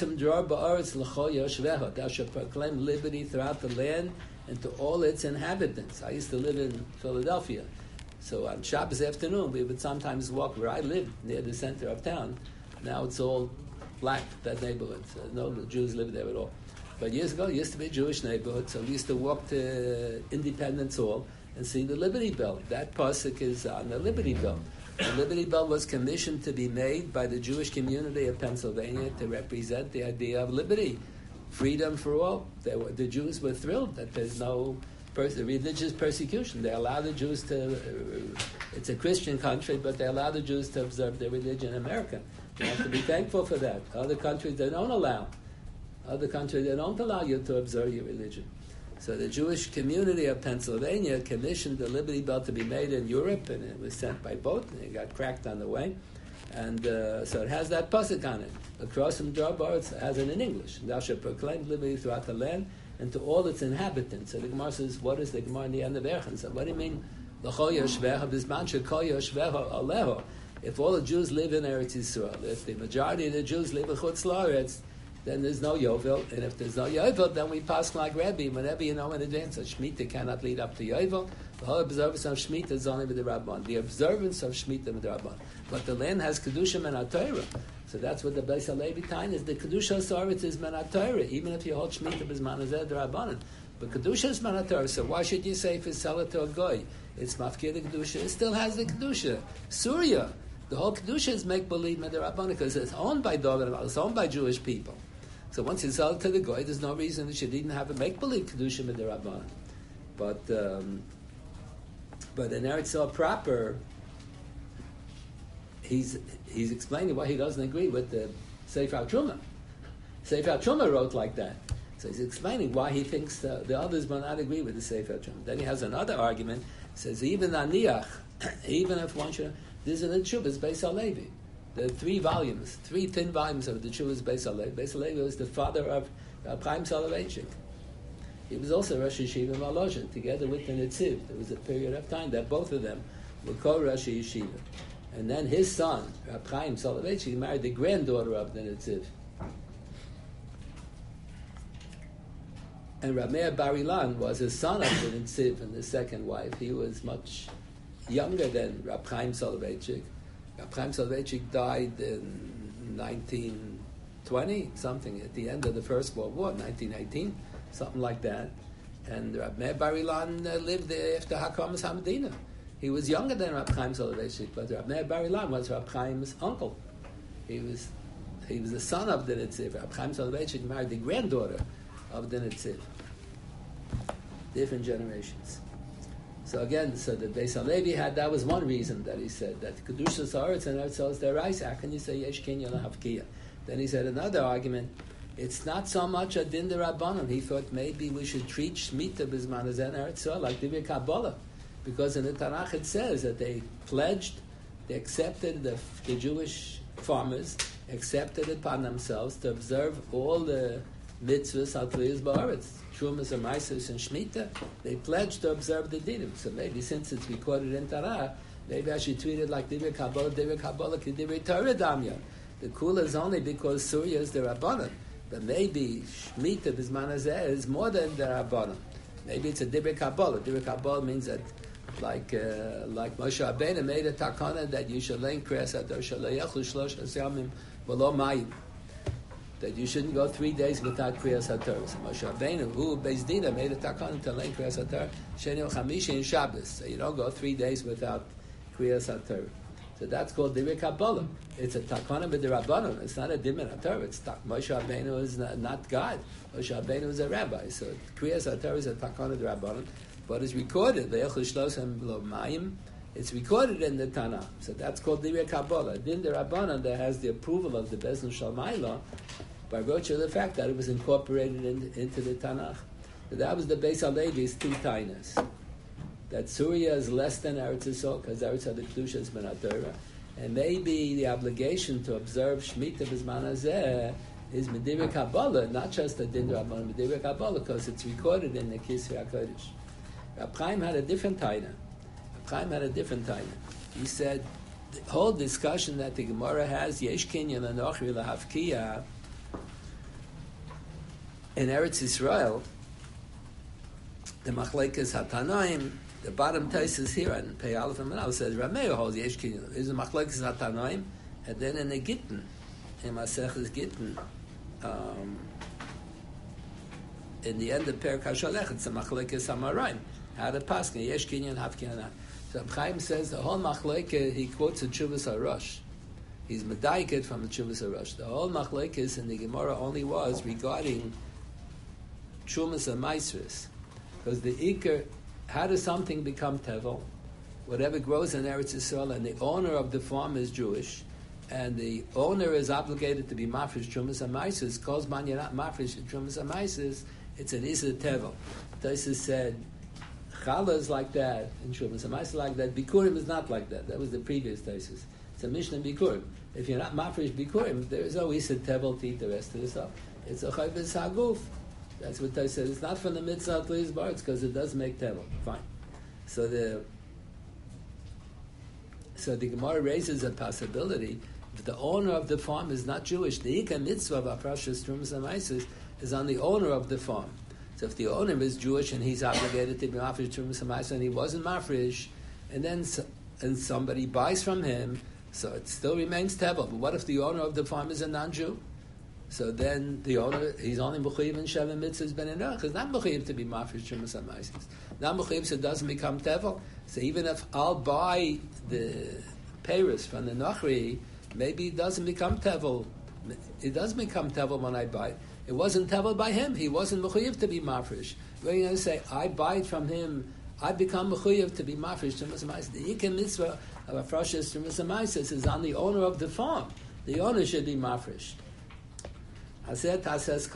shalt proclaim liberty throughout the land and to all its inhabitants. I used to live in Philadelphia. So on Shabbos afternoon, we would sometimes walk where I lived, near the center of town. Now it's all black, that neighborhood. So no Jews live there at all. But years ago, it used to be a Jewish neighborhood, so we used to walk to Independence Hall and see the Liberty Bell. That pasuk is on the Liberty Bell. The Liberty Bell was commissioned to be made by the Jewish community of Pennsylvania to represent the idea of liberty, freedom for all. The Jews were thrilled that there's no religious persecution. They allow the Jews to, it's a Christian country, but they allow the Jews to observe their religion in America. You have to be thankful for that. Other countries, they don't allow. Other countries, they don't allow you to observe your religion. So the Jewish community of Pennsylvania commissioned the Liberty Bell to be made in Europe, and it was sent by boat, and it got cracked on the way. And so it has that pasuk on it. Across from Jobar, it has it in English. Thou shalt proclaim liberty throughout the land and to all its inhabitants. So the Gemara says, what is the Gemara in the end of Erchen? So what do you mean? L'chol yoshvecha b'zman shekol yoshvecha aleho. If all the Jews live in Eretz Yisrael, if the majority of the Jews live in Chutz La'aretz, then there's no Yovel, and if there's no Yovel, then we pass like Rebbe. Whenever you know in advance that Shemitah cannot lead up to Yovel, the whole observance of Shemitah is only with the Rabban. The observance of Shemitah with the Rabban. But the land has Kedusha and HaTorah. So that's what the Beis HaLevi time is. The Kedusha Soretz is men HaTorah, even if you hold Shemitah b'zman hazeh the Rabbanan. But Kedusha is men HaTorah, so why should you say if you sell it to a goy? It's mafkir the Kedusha. It still has the Kedusha. Surya, the whole Kedusha is make-believe with the Rabbanan because it's owned by David, it's owned by Jewish people. So once you sell it to the goy, there's no reason it should even have a make-believe kedusha with the Rabban. But in Eretz Yisrael proper, he's explaining why he doesn't agree with the Sefer HaTruma. Sefer HaTruma wrote like that. So he's explaining why he thinks the others will not agree with the Sefer HaTruma. Then he has another argument. Says even Aniach, even if one should, this is an Tshuvas Beis HaLevi. The 3 volumes, 3 thin volumes of the Tshuvas Beis HaLevi. Beis HaLevi was the father of Chaim Soloveitchik. He was also Rosh Yeshiva Maloshin, together with the Netziv. There was a period of time that both of them were co-Rosh Yeshiva. And then his son, Chaim Soloveitchik, married the granddaughter of the Netziv. And Rav Meir Bar Ilan was a son of the Netziv and the second wife. He was much younger than Rab Chaim Soloveitchik. Chaim Soloveitchik died in 1920, something, at the end of the First World War, 1918, something like that. And Rab Meir Bar Ilan lived there after Hakamas Hamadina. He was younger than Rab Chaim Soloveitchik, but Rab Meir Bar Ilan was Rab Chaim's uncle. He was the son of the Nitziv. Rab Chaim Soloveitchik married the granddaughter of the Nitziv. Different generations. So again, the Beis Halevi had, that was one reason that he said that Kedushas Haaretz and Eretz is their rice. How can you say Yesh Kinyan Havkiya? Then he said another argument. It's not so much a din derabanan. He thought maybe we should treat Shemitah B'zman Hazen Eretz like Divrei Kabbalah, because in the Tanakh it says that they pledged, they accepted, the Jewish farmers accepted it upon themselves to observe all the mitzvahs al Tliyas Ba'aretz, Shumas and Maisos and Shemitah. They pledged to observe the dinim. So maybe since it's recorded in Torah, maybe I should treat it like Divrei Kabbalah, Divrei Torah Damya. The kula is only because Surya is the Rabbanan. But maybe Shemitah B'zman Hazeh is more than the Rabbanan. Maybe it's a Divrei Kabbalah. Divrei Kabbalah means that, like Moshe Rabbeinu made a takana that you should learn Kriyas Hadar Shalayachu Shlosh Yamim V'lo Mayim. That you shouldn't go 3 days without Kriyas Hadar. So Moshe Rabbeinu, who Beis Dina, made a takana to learn Kriyas Hadar Sheni Chamishi and Shabbos. So you don't go 3 days without Kriyas Hadar. So that's called Divrei Kabbalah. It's a takana b'derabbanan. It's not a divrei Torah. It's Moshe Rabbeinu is not God. Moshe Rabbeinu is a rabbi. So Kriyas HaTorah is a takana b'derabbanan, but it's recorded. It's recorded in the Tanakh. So that's called Divrei Kabbalah. Din derabbanan that has the approval of the Beis Din Shalmaila by virtue of the fact that it was incorporated into the Tanakh. So that was the Beis Halevi's two tainas. That Surya is less than Eretz Yisrael, because Eretz HaDekdusha is Ben HaTorah. And maybe the obligation to observe Shemitah B'zman Hazeh is Medivrei Kabbalah, not just a Din Rabbanan, Medivrei Kabbalah, because it's recorded in the Kisvei HaKodesh. Rab Chaim had a different taina. He said, the whole discussion that the Gemara has, Yesh Kinyan Anochri Lahavkiya, in Eretz Yisrael, the Machlekes HaTanaim, the bottom Taisus here on Pei Aleph and Menal says Rab Meir holds Yesh Kinyan. Is a Machlekes HaTanaim, and then in the Gittin, in Maseches Gittin, in the end of Perek HaSholech, it's a Machlekes HaMaraim. How to pass Yesh Kinyan Havkiya. So Rab Chaim says the whole Machlekes, he quotes the Tshuvas HaRosh. He's medayket from the Tshuvas HaRosh. The whole Machlekes in the Gemara only was regarding Trumas and Maisris, because the Iker, how does something become tevel? Whatever grows in Eretz Yisrael, and the owner of the farm is Jewish, and the owner is obligated to be mafresh Trumas and Maisris. Calls man you're not mafresh Trumas and Maisris, it's an Isra tevel. Taisus said Chala is like that, and Trumas and Maisris like that. Bikurim is not like that. That was the previous Taisus. It's a Mishnah Bikurim. If you're not mafresh Bikurim, there is no Isra tevel to eat the rest of the stuff. It's a Chayvus Haguf. That's what I said. It's not from the mitzvah of Tliyas Ba'aretz because it does make tevel. Fine. So the Gemara raises a possibility if the owner of the farm is not Jewish, the Ikar mitzvah of Aprashas Trumas and Maisros is on the owner of the farm. So if the owner is Jewish and he's obligated to be mafresh Trumas and Maisros and he wasn't mafresh, and then somebody buys from him, so it still remains tevel. But what if the owner of the farm is a non-Jew? So then the owner, he's only mechuyev in Sheva Mitzvahs Ben Enoch. He's not mechuyev to be mafresh Trumas and Maisros. Not mechuyev, so it doesn't become tevel. So even if I'll buy the peiros from the Nochri, maybe it doesn't become tevel. It does become tevel when I buy it. It wasn't tevel by him. He wasn't mechuyev to be mafresh. We're going to say, I buy it from him, I become mechuyev to be mafresh Trumas and Maisros. The Ikar mitzvah of Aprashas Trumas and Maisros is on the owner of the farm. The owner should be mafresh. The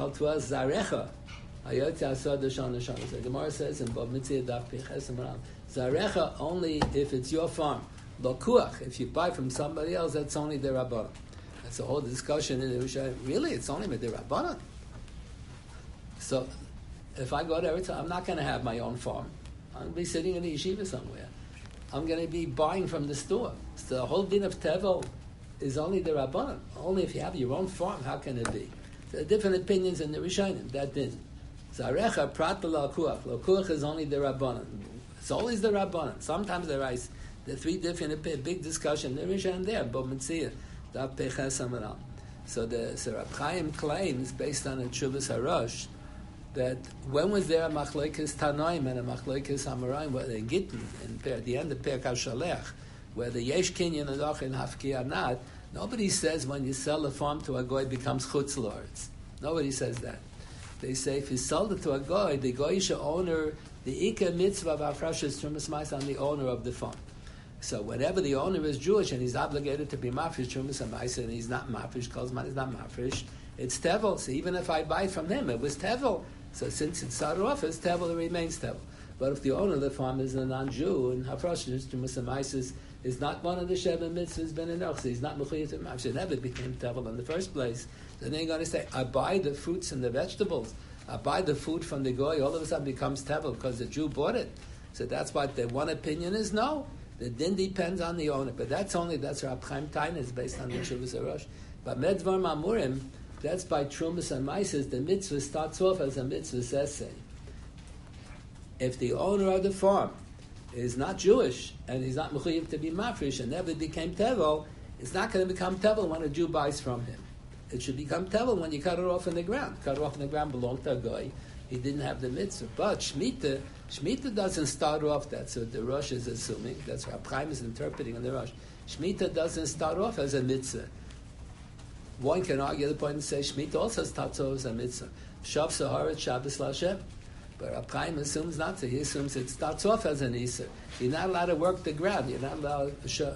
Gemara says in Bab Mitzvah Daf Piches Zarecha only if it's your farm. Lokuach, if you buy from somebody else, that's only the Rabbanan. That's a whole discussion in the Rishayim. Really, it's only with the Rabbanan. So, if I go to Eretz, I'm not going to have my own farm. I'm going to be sitting in the yeshiva somewhere. I'm going to be buying from the store. So the whole din of tevel is only the Rabbanan. Only if you have your own farm, how can it be? There are different opinions in the Rishonim, that din. Zarecha prat l'lakuach. Lakuach is only the Rabbanan. It's always the Rabbanan. Sometimes there are three different, big discussion. The Rishonim there, Bab Mitzvah, Daf Peches Amaral. So Rab Chaim claims, based on the Tshuvas HaRosh, that when was there a machlokes Tanoim and a machlokes Amoraim, where in Gittin, at the end of Perek HaShalech, where the Yesh Kinyan and Ochin Hafki are not, nobody says when you sell a farm to a goy it becomes chutz lords. Nobody says that. They say if you sold it to a goy, the goyish owner, the Ika mitzvah of Afresh is Trumas Ma'aser on the owner of the farm. So whenever the owner is Jewish and he's obligated to be mafresh Trumas Ma'aser and he's not mafresh, Kolzman is not mafresh, it's tevel. So even if I buy it from him, it was tevel. So since it started off as tevel, it remains tevel. But if the owner of the farm is a non-Jew and Hafrosh Trumas Ma'aser is not one of the Sheva mitzvahs ben enoch, so he's not mechuyev to mafresh, it never became tevel in the first place. Then they're going to say, I buy the fruits and the vegetables, I buy the food from the goy, all of a sudden becomes tevel because the Jew bought it. So that's why the one opinion is no. The din depends on the owner, but that's Rab Chaim Taina is based on the Shuvas Arosh. But Medvar Mamurim, that's by Trumas and Maises, the mitzvah starts off as a mitzvah sesei. If the owner of the farm is not Jewish and he's not mechuyev to be mafresh and never became tevel, it's not going to become tevel when a Jew buys from him. It should become tevel when you cut it off in the ground. Cut it off in the ground belonged to a guy. He didn't have the mitzvah. But Shemitah doesn't start off, that's what the Rosh is assuming, that's what Rab Chaim is interpreting in the Rosh. Shemitah doesn't start off as a mitzvah. One can argue the point and say Shemitah also starts off as a mitzvah. Shav Saharet Shabbos Lashem. But Rab Chaim assumes not to. He assumes it starts off as an Isser. You're not allowed to work the ground. You're not allowed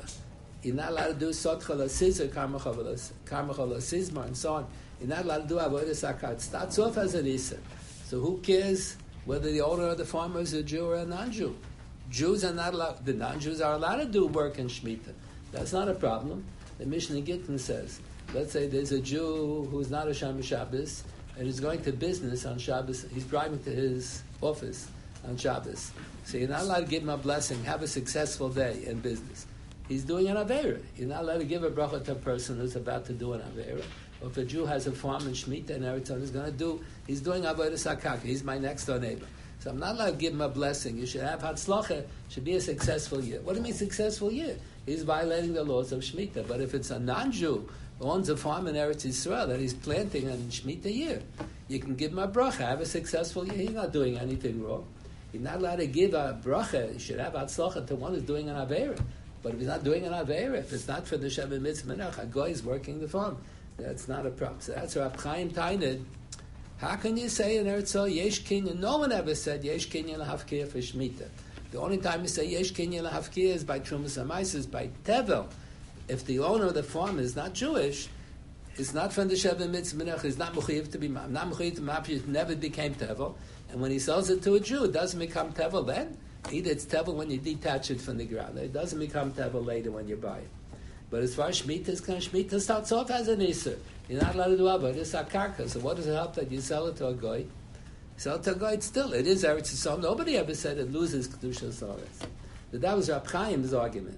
to do Sotcha L'Sizr, Karmacha L'Sizmar, and so on. You're not allowed to do Avodah Sakar. It starts off as an Isser. So who cares whether the owner of the farmer is a Jew or a non-Jew? Jews are not allowed, the non-Jews are allowed to do work in Shemitah. That's not a problem. The Mishnah Gittin says, let's say there's a Jew who's not a Shomer Shabbos, and he's going to business on Shabbos. He's driving to his office on Shabbos. So you're not allowed to give him a blessing, have a successful day in business. He's doing an Aveira. You're not allowed to give a bracha to a person who's about to do an Aveira. Or if a Jew has a farm in Shemitah and Eretz he's doing Avodah Sakaka. He's my next door neighbor. So I'm not allowed to give him a blessing. You should have Hatzlacha. Should be a successful year. What do you mean successful year? He's violating the laws of Shemitah. But if it's a non-Jew who owns a farm in Eretz Yisrael that he's planting in Shemitah year, you can give him a bracha. Have a successful year. He's not doing anything wrong. You're not allowed to give a bracha. You should have Hatzlacha to one who's doing an Aveira. But if he's not doing an Aveira, if it's not for the Sheva Mitzvah, a guy is working the farm. That's not a problem. So that's Rab Chaim Tainid. How can you say in Eretz Yisrael, Yesh Kinyan? No one ever said Yesh Kinyan L'Hafkir for Shemitah. The only time you say Yesh Kinyan L'Hafkir is by Trumas HaMaises, by Tevel. If the owner of the farm is not Jewish, it's not from the Sheva Mitzvah, it's not Mechuyev to be not Mechuyev to Mafresh, it never became Tevel. And when he sells it to a Jew, it doesn't become Tevel then. Either it's Tevel when you detach it from the ground. It doesn't become Tevel later when you buy it. But as far as Shemitah is concerned, Shemitah starts off as an Isser. You're not allowed to do Avodah Sakarka. So what does it help that you sell it to a Goy? Sell it to a Goy, it is Eretz Yisrael. Nobody ever said it loses Kedushas Haaretz. But that was Rab Chaim's argument.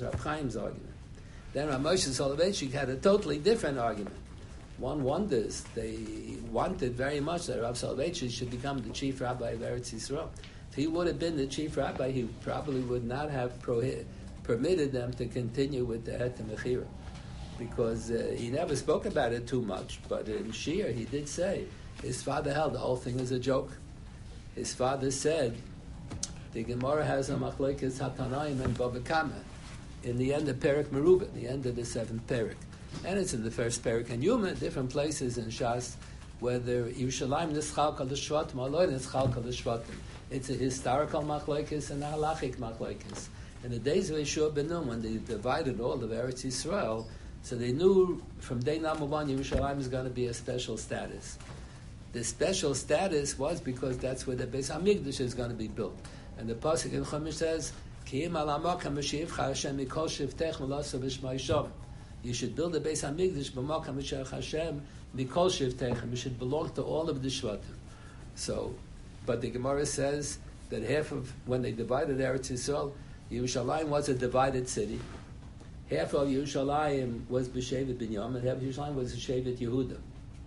Then Rav Moshe Soloveitchik had a totally different argument. One wonders, they wanted very much that Rav Soloveitchik should become the chief rabbi of Eretz Yisrael. If he would have been the chief rabbi, he probably would not have permitted them to continue with the Het Mechira, because he never spoke about it too much, but in Shir he did say his father held the whole thing as a joke. His father said the Gemara has a machlokes Hatanaim and Bava Kama in the end of Perek Merubah, the end of the seventh Perek, and it's in the first Perek and Yuma, different places in Shas, whether Yerushalayim nischalka l'shvatim or lo nischalka l'shvatim. It's a historical machlokes and a halachic machlokes. In the days of Yeshua ben Nun, when they divided all of Eretz Yisrael, so they knew from day number one Yerushalayim is going to be a special status. The special status was because that's where the Beis HaMikdash is going to be built. And the pasuk in Chumash says, "Ki'im al hamakam v'shivcha Hashem mikol shiftech melaso v'shma yishom." You should build the Beis HaMikdash b'makam v'shivcha Hashem mikol shiftech, and it should belong to all of the Shvatim. So, but the Gemara says that half of when they divided Eretz Yisrael, Yerushalayim was a divided city. Half of Yerushalayim was b'shevet Binyamin, half of Yerushalayim was b'shevet Yehuda.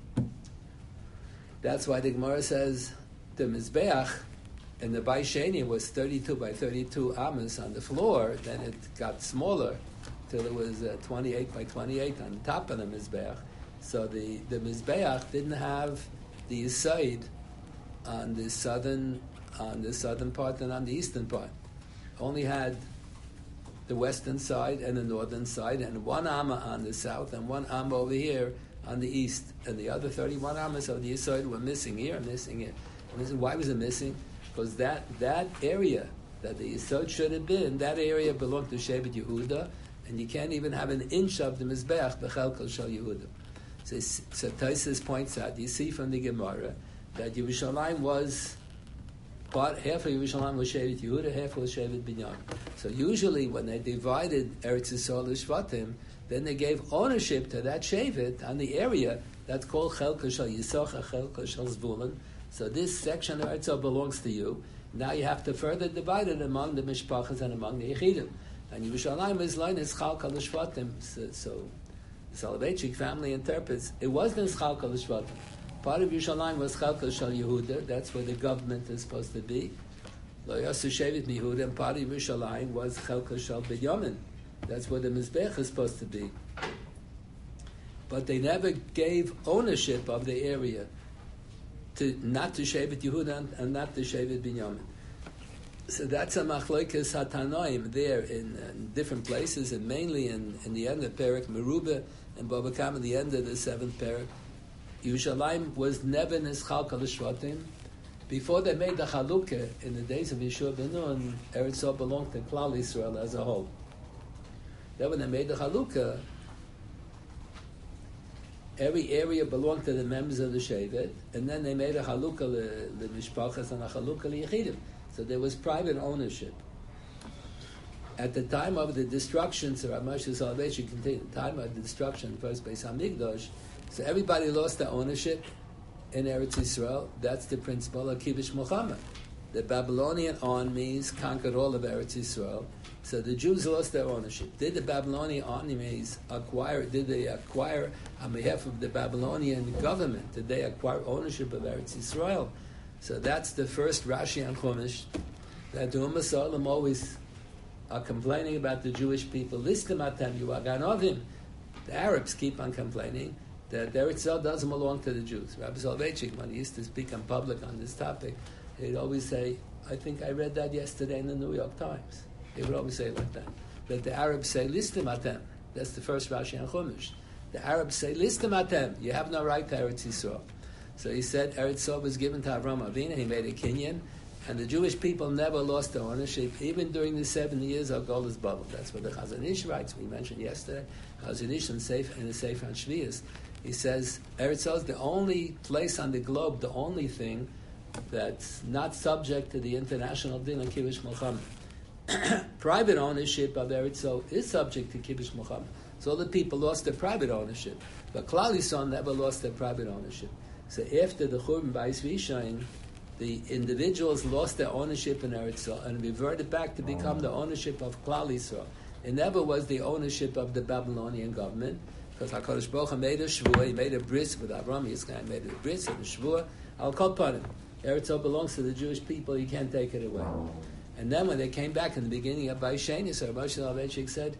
That's why the Gemara says the Mizbeach and the Baisheni was 32 by 32 amas on the floor. Then it got smaller till it was 28 by 28 on top of the Mizbeach. So the Mizbeach didn't have the Yisaid on the southern part and on the eastern part. Only had the western side and the northern side, and one amma on the south and one amma over here on the east, and the other 31 ammas of the east side were missing here and missing here. And why was it missing? Because that area that the Yisod should have been, that area belonged to Shevet Yehuda, and you can't even have an inch of the Mizbeach B'Chelkel Shel Yehuda. So Taisus points out, you see from the Gemara, that Yerushalayim was, half of Yerushalayim was Shevet Yehuda, half was Shevet Binyamin. So usually when they divided Eretz Yisrael Shvatim, then they gave ownership to that Shevet on the area that's called Chelkel Shel Yisachar, Chelkel Shel Zvulun. So this section of Eretz Yisrael belongs to you. Now you have to further divide it among the Mishpachas and among the Yechidim. And Yerushalayim is line is Chelkel Shvatim. So the Soloveitchik family interprets, it wasn't Chelkel Shvatim. Part of Yerushalayim was Chelkel Shel Yehuda. That's where the government is supposed to be. Lo Yasu Shevet Yehuda, and part of Yerushalayim was Chelkel Shel Binyamin. That's where the Mizbech is supposed to be. But they never gave ownership of the area not to Shevet Yehuda and not to Shevet Binyamin. So that's a machlokes hatanoim there in different places, and mainly in the end of Perek Merubah and Bava Kama, the end of the 7th Perek. Yerushalayim was never nischalka l'shvatim. Before they made the Chalukah in the days of Yeshua ben Nun, Eretz Yisrael belonged to Klal Yisrael as a whole. Then when they made the Chalukah, every area belonged to the members of the Shevet, and then they made a Chalukah the Mishpachas and a Chalukah l'Yechidim. So there was private ownership. At the time of the destruction, so Rav Moshe Soloveitchik continued, the time of the destruction, first Beis Hamikdash, so everybody lost their ownership in Eretz Yisrael. That's the principle of Kibush Muhammad. The Babylonian armies conquered all of Eretz Yisrael, so the Jews lost their ownership. Did the Babylonian armies acquire on behalf of the Babylonian government, did they acquire ownership of Eretz Yisrael? So that's the first Rashi and Chumash, that the Ummah Sa'olam always are complaining about the Jewish people. Listim atem you aganovim. The Arabs keep on complaining that Eretz Yisrael doesn't belong to the Jews. Rabbi Soloveitchik, when he used to speak in public on this topic, he'd always say, I think I read that yesterday in the New York Times. He would always say it like that. That the Arabs say, Listim atem. That's the first Rashi and Chumash. The Arabs say, Listim atem. You have no right to Eretz Yisrael. So he said Eretz Yisrael was given to Avram Avinu. He made a kinyan. And the Jewish people never lost their ownership, even during the 7 years of Golus Bavli. That's what the Chazon Ish writes. We mentioned yesterday. Chazon Ish in the Sefer on Shvius. He says Eretz Yisrael is the only place on the globe, the only thing that's not subject to the international din of Kibush Muhammad. Private ownership of Eretz Yisrael is subject to Kibush Muhammad. So the people lost their private ownership. But Klal Yisrael never lost their private ownership. So after the Churban Bais Rishon, the individuals lost their ownership in Eretz Yisrael and reverted back to become the ownership of Klal Yisrael. It never was the ownership of the Babylonian government, because HaKadosh Baruch Hu made a shvua, he made a bris with Avram Yitzchak, made a bris and a shvua. I'll call upon him. Eretz Yisrael belongs to the Jewish people, you can't take it away. And then when they came back in the beginning of Baisheni, so Moshe Soloveitchik said,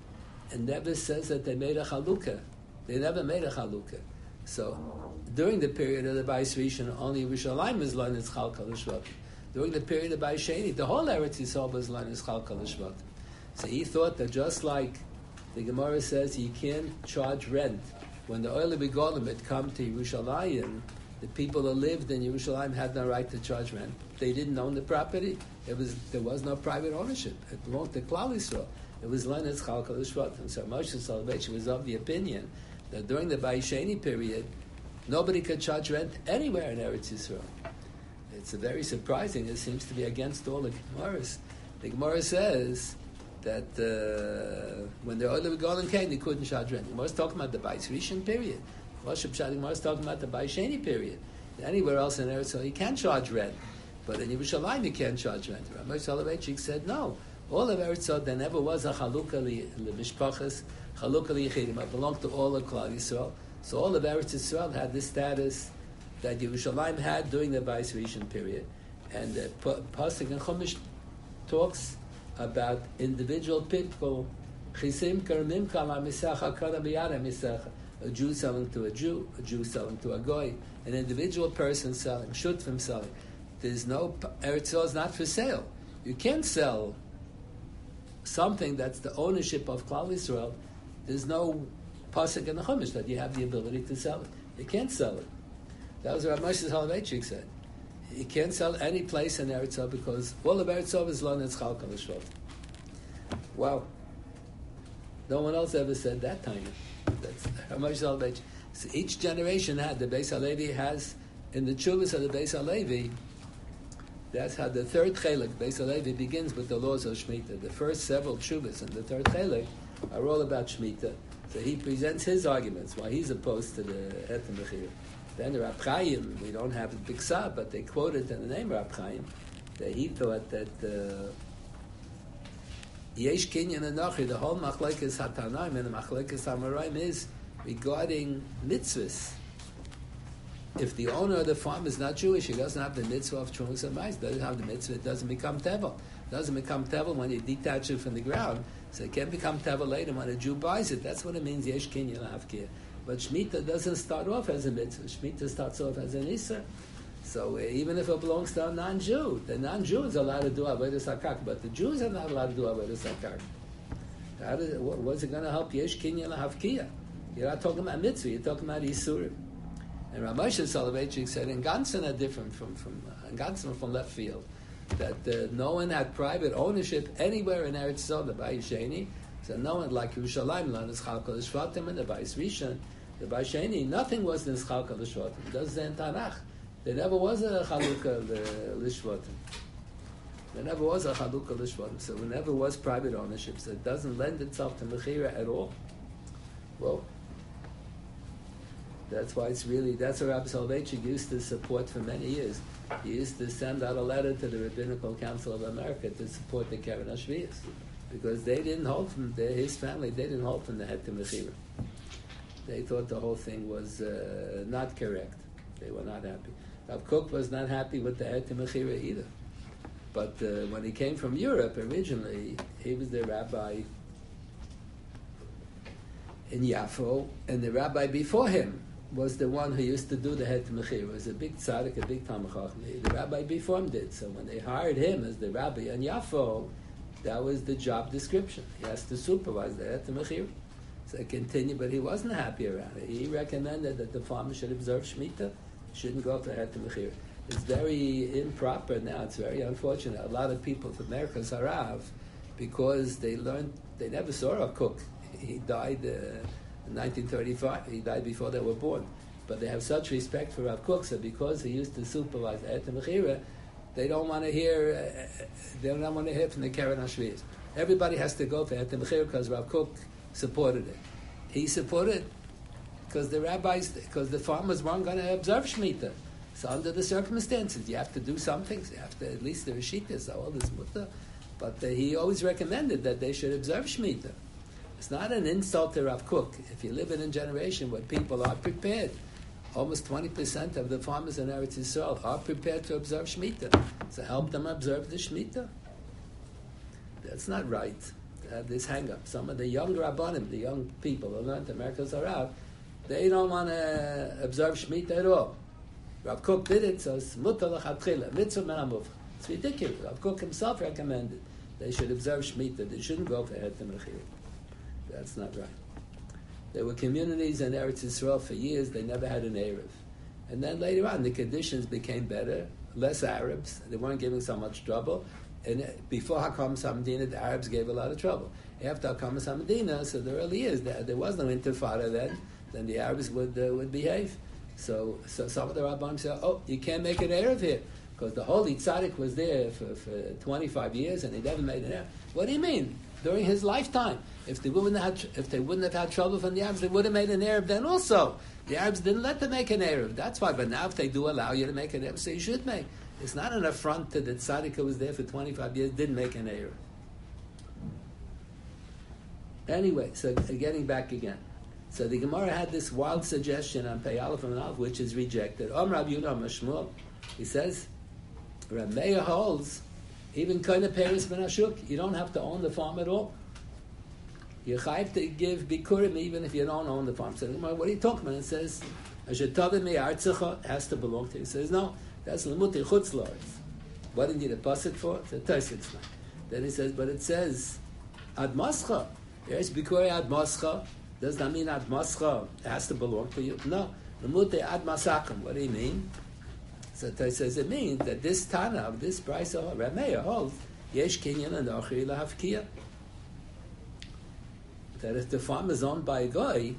it never says that they made a chalukah. They never made a chalukah. So during the period of the Bais Rishon, only Yerushalayim is learned as Chalkal Shvatim. During the period of Bais Sheni, the whole Eretz Yisrael was learned as Chalkal Shvatim. So he thought that just like the Gemara says you can't charge rent, when the Oile Begolim had come to Yerushalayim, the people who lived in Yerushalayim had no right to charge rent. They didn't own the property. There was no private ownership. It belonged to Klal Yisrael. It was learned as Chalkal Shvatim. So Moshe Soloveitchik was of the opinion that during the Bais Sheni period, nobody could charge rent anywhere in Eretz Yisrael. It's very surprising. It seems to be against all the Gemaras. The Gemara says that when the Oile Begolim came, they couldn't charge rent. The Gemara is talking about the Bais Rishon period. The Gemara is talking about the Bais Sheni period. Anywhere else in Eretz Yisrael, you can charge rent. But in Yerushalayim, you can't charge rent. Rabbi Soloveitchik said, no. All of Eretz Yisrael, there never was a Chalukah L'Mishpachas, Chalukah L'Yechidim. It belonged to all of Klal Yisrael. So all of Eretz Yisrael had this status that Yerushalayim had during the Bais Rishon period. And the Pasuk in Chumash talks about individual people. a Jew selling to a Jew selling to a Goy, an individual person selling, Shutfim selling. There's no, Eretz Yisrael is not for sale. You can't sell something that's the ownership of Klal Yisrael. There's no pasuk in the Chumash that you have the ability to sell it. You can't sell it. That was what Moshe Soloveitchik said. You can't sell any place in Eretz Yisrael because all of Eretz Yisrael is Lon and Chalka L'Shvat. Wow. No one else ever said that time. That's Moshe Soloveitchik. So each generation had, the Beis HaLevi has, in the Chuvas of the Beis HaLevi, that's how the third Chelik, Beis HaLevi, begins with the laws of Shemitah. The first several Chuvas and the third Chelik are all about Shemitah. So he presents his arguments, why he's opposed to the Etem Bechir. Then the Rab Chaim, we don't have the Biksa, but they quoted in the name of Rab Chaim, that he thought that Yesh Kinyan Anochi, the whole Machlekes HaTanaim and the Machlekes HaMaraim is regarding mitzvahs. If the owner of the farm is not Jewish, he doesn't have the mitzvah of Trumas and Mais, doesn't have the mitzvah, it doesn't become Tevel. It doesn't become Tevel when you detach it from the ground, so it can become Tevel later when a Jew buys it. That's what it means, Yesh Kinyan Avkir. But Shemitah doesn't start off as a mitzvah. Shemitah starts off as an Issa. So even if it belongs to a non-Jew, the non-Jew is allowed to do Avodas HaKarka, but the Jews are not allowed to do Avodas HaKarka. What's it going to help Yesh Kinyan Havkiyah? You're not talking about mitzvah, you're talking about Isurim. And Rav Moshe Soloveitchik said, in Gansen are different from left field, that no one had private ownership anywhere in Eretz Yisrael, the Bayis Sheni. So no one, like Yerushalayim, learned Chalka L'Shvatim, and the Bayis Rishon, the Bayis Sheni, nothing was in Chalka L'Shvatim. It does in Tanakh. There never was a Chalukah L'Shvatim. There never was a Chalukah L'Shvatim. So there never was private ownership. So it doesn't lend itself to Mechira at all. Well, that's why that's what Rabbi Soloveitchik used to support for many years. He used to send out a letter to the Rabbinical Council of America to support the Keren HaShviyos, because they didn't hold from his family. They didn't hold from the Het Mechira. They thought the whole thing was not correct. They were not happy. Rav Kook was not happy with the Het Mechira either. But when he came from Europe originally, he was the rabbi in Yafo, and the rabbi before him was the one who used to do the Het Mechira. It was a big tzaddik, a big Talmid Chacham. The rabbi before him did. So when they hired him as the rabbi in Yafo, that was the job description. He has to supervise the Het Mechira. So it continued, but he wasn't happy around it. He recommended that the farmer should observe Shemitah, shouldn't go for Het Mechira. It's very improper now. It's very unfortunate. A lot of people from America's Harav, because they never saw a cook. He died in 1935. He died before they were born. But they have such respect for Rav Kook, so because he used to supervise Et Mechira, they don't want to hear. They don't want to hear from the Keren HaShviyos. Everybody has to go for Et Mechira because Rav Kook supported it. He supported because the farmers weren't going to observe Shemitah. So under the circumstances, you have to do some things. You have to, at least the Rishita, all this mutter. But he always recommended that they should observe Shemitah. It's not an insult to Rav Kook. If you live in a generation where people are prepared, almost 20% of the farmers in Eretz Yisrael are prepared to observe Shemitah. So help them observe the Shemitah. That's not right. To have this hang-up. Some of the young Rabbanim, the young people who learned America's Harav, they don't want to observe Shemitah at all. Rav Kook did it, so it's mutar l'chatchila, mitzvah menamuf. It's ridiculous. Rav Kook himself recommended they should observe Shemitah. They shouldn't go for Het Mechira. That's not right. There were communities in Eretz Yisrael for years, they never had an Erev. And then later on, the conditions became better, less Arabs, they weren't giving so much trouble. And before Hakam Samedina, the Arabs gave a lot of trouble. After Hakam Samedina, so the early years, there was no intifada then the Arabs would behave. So some of the Rabbanim said, oh, you can't make an Erev here, because the holy tzaddik was there for 25 years and he never made an Erev. What do you mean? During his lifetime. If they wouldn't have had trouble from the Arabs, they would have made an Erev then also. The Arabs didn't let them make an Erev. That's why. But now if they do allow you to make an Erev, so you should make. It's not an affront to the tzaddik who was there for 25 years, didn't make an Erev. Anyway, so getting back again. So the Gemara had this wild suggestion on Pei Aleph and Aleph, which is rejected. Rab Yehuda Mashmuel, he says, Rab Meir holds, even Koine Peres Ben Ashuk, you don't have to own the farm at all. you're chayiv to give bikurim even if you don't own the farm. So what are you talking about? It says, Asher tovim me'artzecha has to belong to you. He says, no, that's l'muti chutz la'aretz. What do you need a pasuk for? It's a Tosfos. Then he says, but it says, ad mascha. Yes, bikuri ad mascha. Does that mean ad mascha has to belong to you? No. L'muti ad masakim. What do you mean? So Tosfos says it means that this Tana of this price of Rameya holds yesh kinyan and achri lahafkiya. That if the farm is owned by a guy,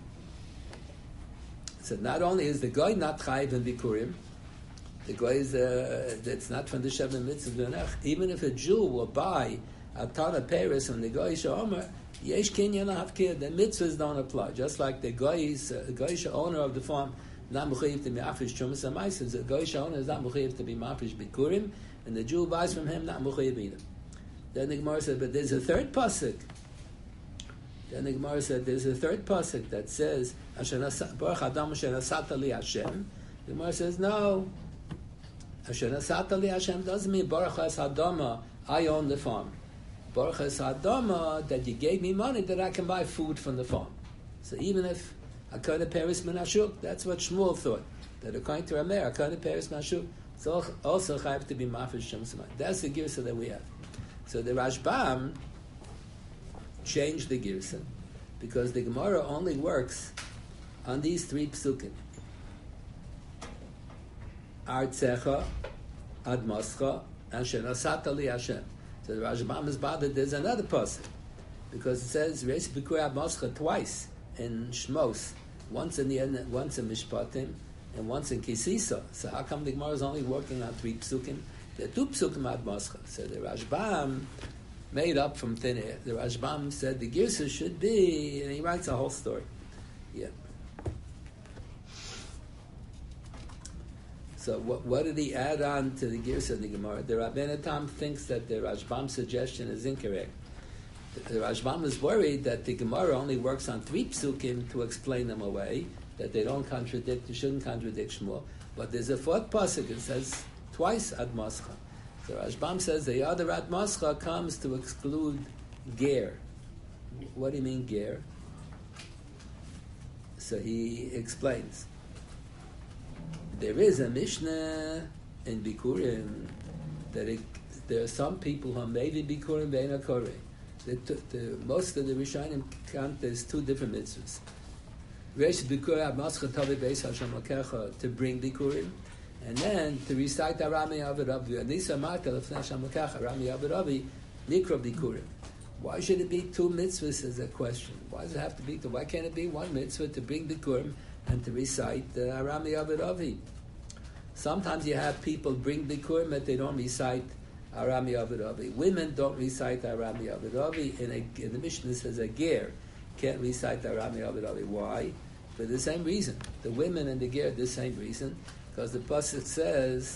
so not only is the guy not chayiv in bikurim, the guy is it's not from the Shem Mitzvah. Even if a Jew will buy a ton of Paris from the guy Omer, yesh kinyan lahafkiya, the mitzvahs don't apply. Just like the guy owner of the farm not mechayiv to be mafish trumas amaises. The goyish owner is not mechayiv to be mafish bikurim, and the Jew buys from him not mechayiv either. Then the Gemara said, but there's a third pasuk. Then the Gemara said, there's a third pasuk that says, Baruch Adam Asher Nasata Li Hashem. The Gemara says, no. Asher Nasata Li Hashem doesn't mean Baruch Es Hadama, I own the farm. Baruch Es Hadama, that you gave me money that I can buy food from the farm. So even if Akana Paris Menashuk, that's what Shmuel thought. That according to Rameir, Akana Paris Menashuk, it's also chayav to be mafish Shem Samai. That's the girsa that we have. So the Rashbam changed the girsa because the Gemara only works on these three psukim. Artzecha, Ad Mascha, and Shenasata Li Hashem. So the Rashbam is bothered. There's another pasuk because it says Reis Bikur Ad Mascha twice in Shmos. Once in the end, once in Mishpatim, and once in Kisisa. So how come the Gemara is only working on three psukim? There are two psukim ad mascha. So the Rashbam made up from thin air. The Rashbam said the girsa should be, and he writes a whole story. Yeah. So what did he add on to the girsa in the Gemara? The Rabbeinu Tam thinks that the Rashbam's suggestion is incorrect. The Rashbam is worried that the Gemara only works on three psukim to explain them away, that they don't contradict, they shouldn't contradict Shmuel. But there's a fourth pasuk, it says twice ad mascha. So Rashbam says the other ad mascha comes to exclude ger. What do you mean ger? So he explains. There is a Mishnah in Bikurim that there are some people who are made in Bikurim ve'ena koreh. Most of the Rishonim count there's two different mitzvahs. Reish Bikur Mascha Tavi Beis Hashem Lakecha to bring Bikurim, and then to recite Arami Aviravi. Nisa Marta Lefnei Hashem Lakecha Arami Aviravi Nikra Bikurim. Why should it be two mitzvahs? Is a question. Why does it have to be two? Why can't it be one mitzvah to bring Bikurim and to recite Arami Aviravi? Sometimes you have people bring Bikurim but they don't recite Arami Aviravi. Women don't recite Arami Aviravi. In the Mishnah it says a ger can't recite Arami Aviravi. Why? For the same reason. The women and the ger, the same reason. Because the pasuk says,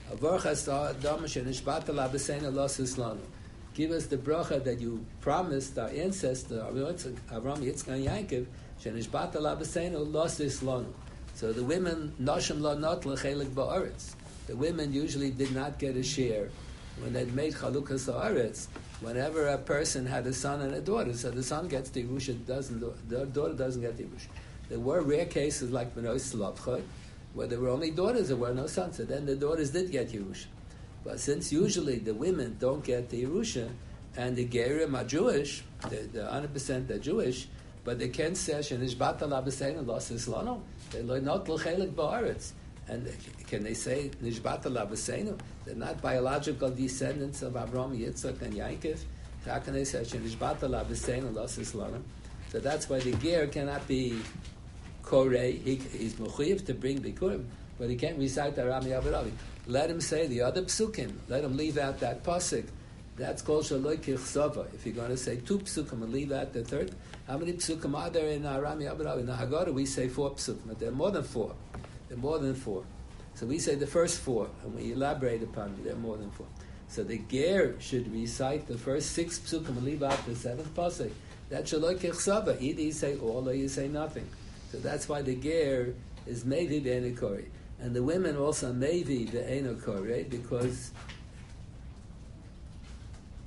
give us the bracha that you promised our ancestor, Avram, Yitzchak, and Yaakov, shenishbata labasenu los islanu. So the women, noshim lo not lechelik ba'aretz. The women usually did not get a share when they made Chalukas Haaretz. Whenever a person had a son and a daughter, so the son gets the Yerusha, the daughter doesn't get the Yerusha. There were rare cases like Benois Slavchot, where there were only daughters, there were no sons, so then the daughters did get Yerusha. But since usually the women don't get the Yerusha, and the Gerim are Jewish, the 100% they're Jewish, but they can't say, Shenishbata Labasenu Los Islano, they're not L'chelik Ba'aretz. And can they say Nishbata Labasenu? They're not biological descendants of Avram, Yitzchak, and Yaakov. How can they say Nishbata Labasenu Los Islanim? So that's why the ger cannot be korei. He's mechuyev to bring bikurim, but he can't recite Arami Aviravi. Let him say the other psukim. Let him leave out that pasuk. That's called shaloi kichsava. If you're going to say two psukim and leave out the third, how many psukim are there in Arami Aviravi? In the Haggadah we say 4 psukim, but there are more than 4. There are more than 4. So we say the first 4, and we elaborate upon it. There are more than 4. So the ger should recite the first 6 psukim and leave out the 7th pasuk. That's shaloi kichsava. Either you say all or you say nothing. So that's why the ger is mevi ve'enokori. And the women also mevi ve'enokori because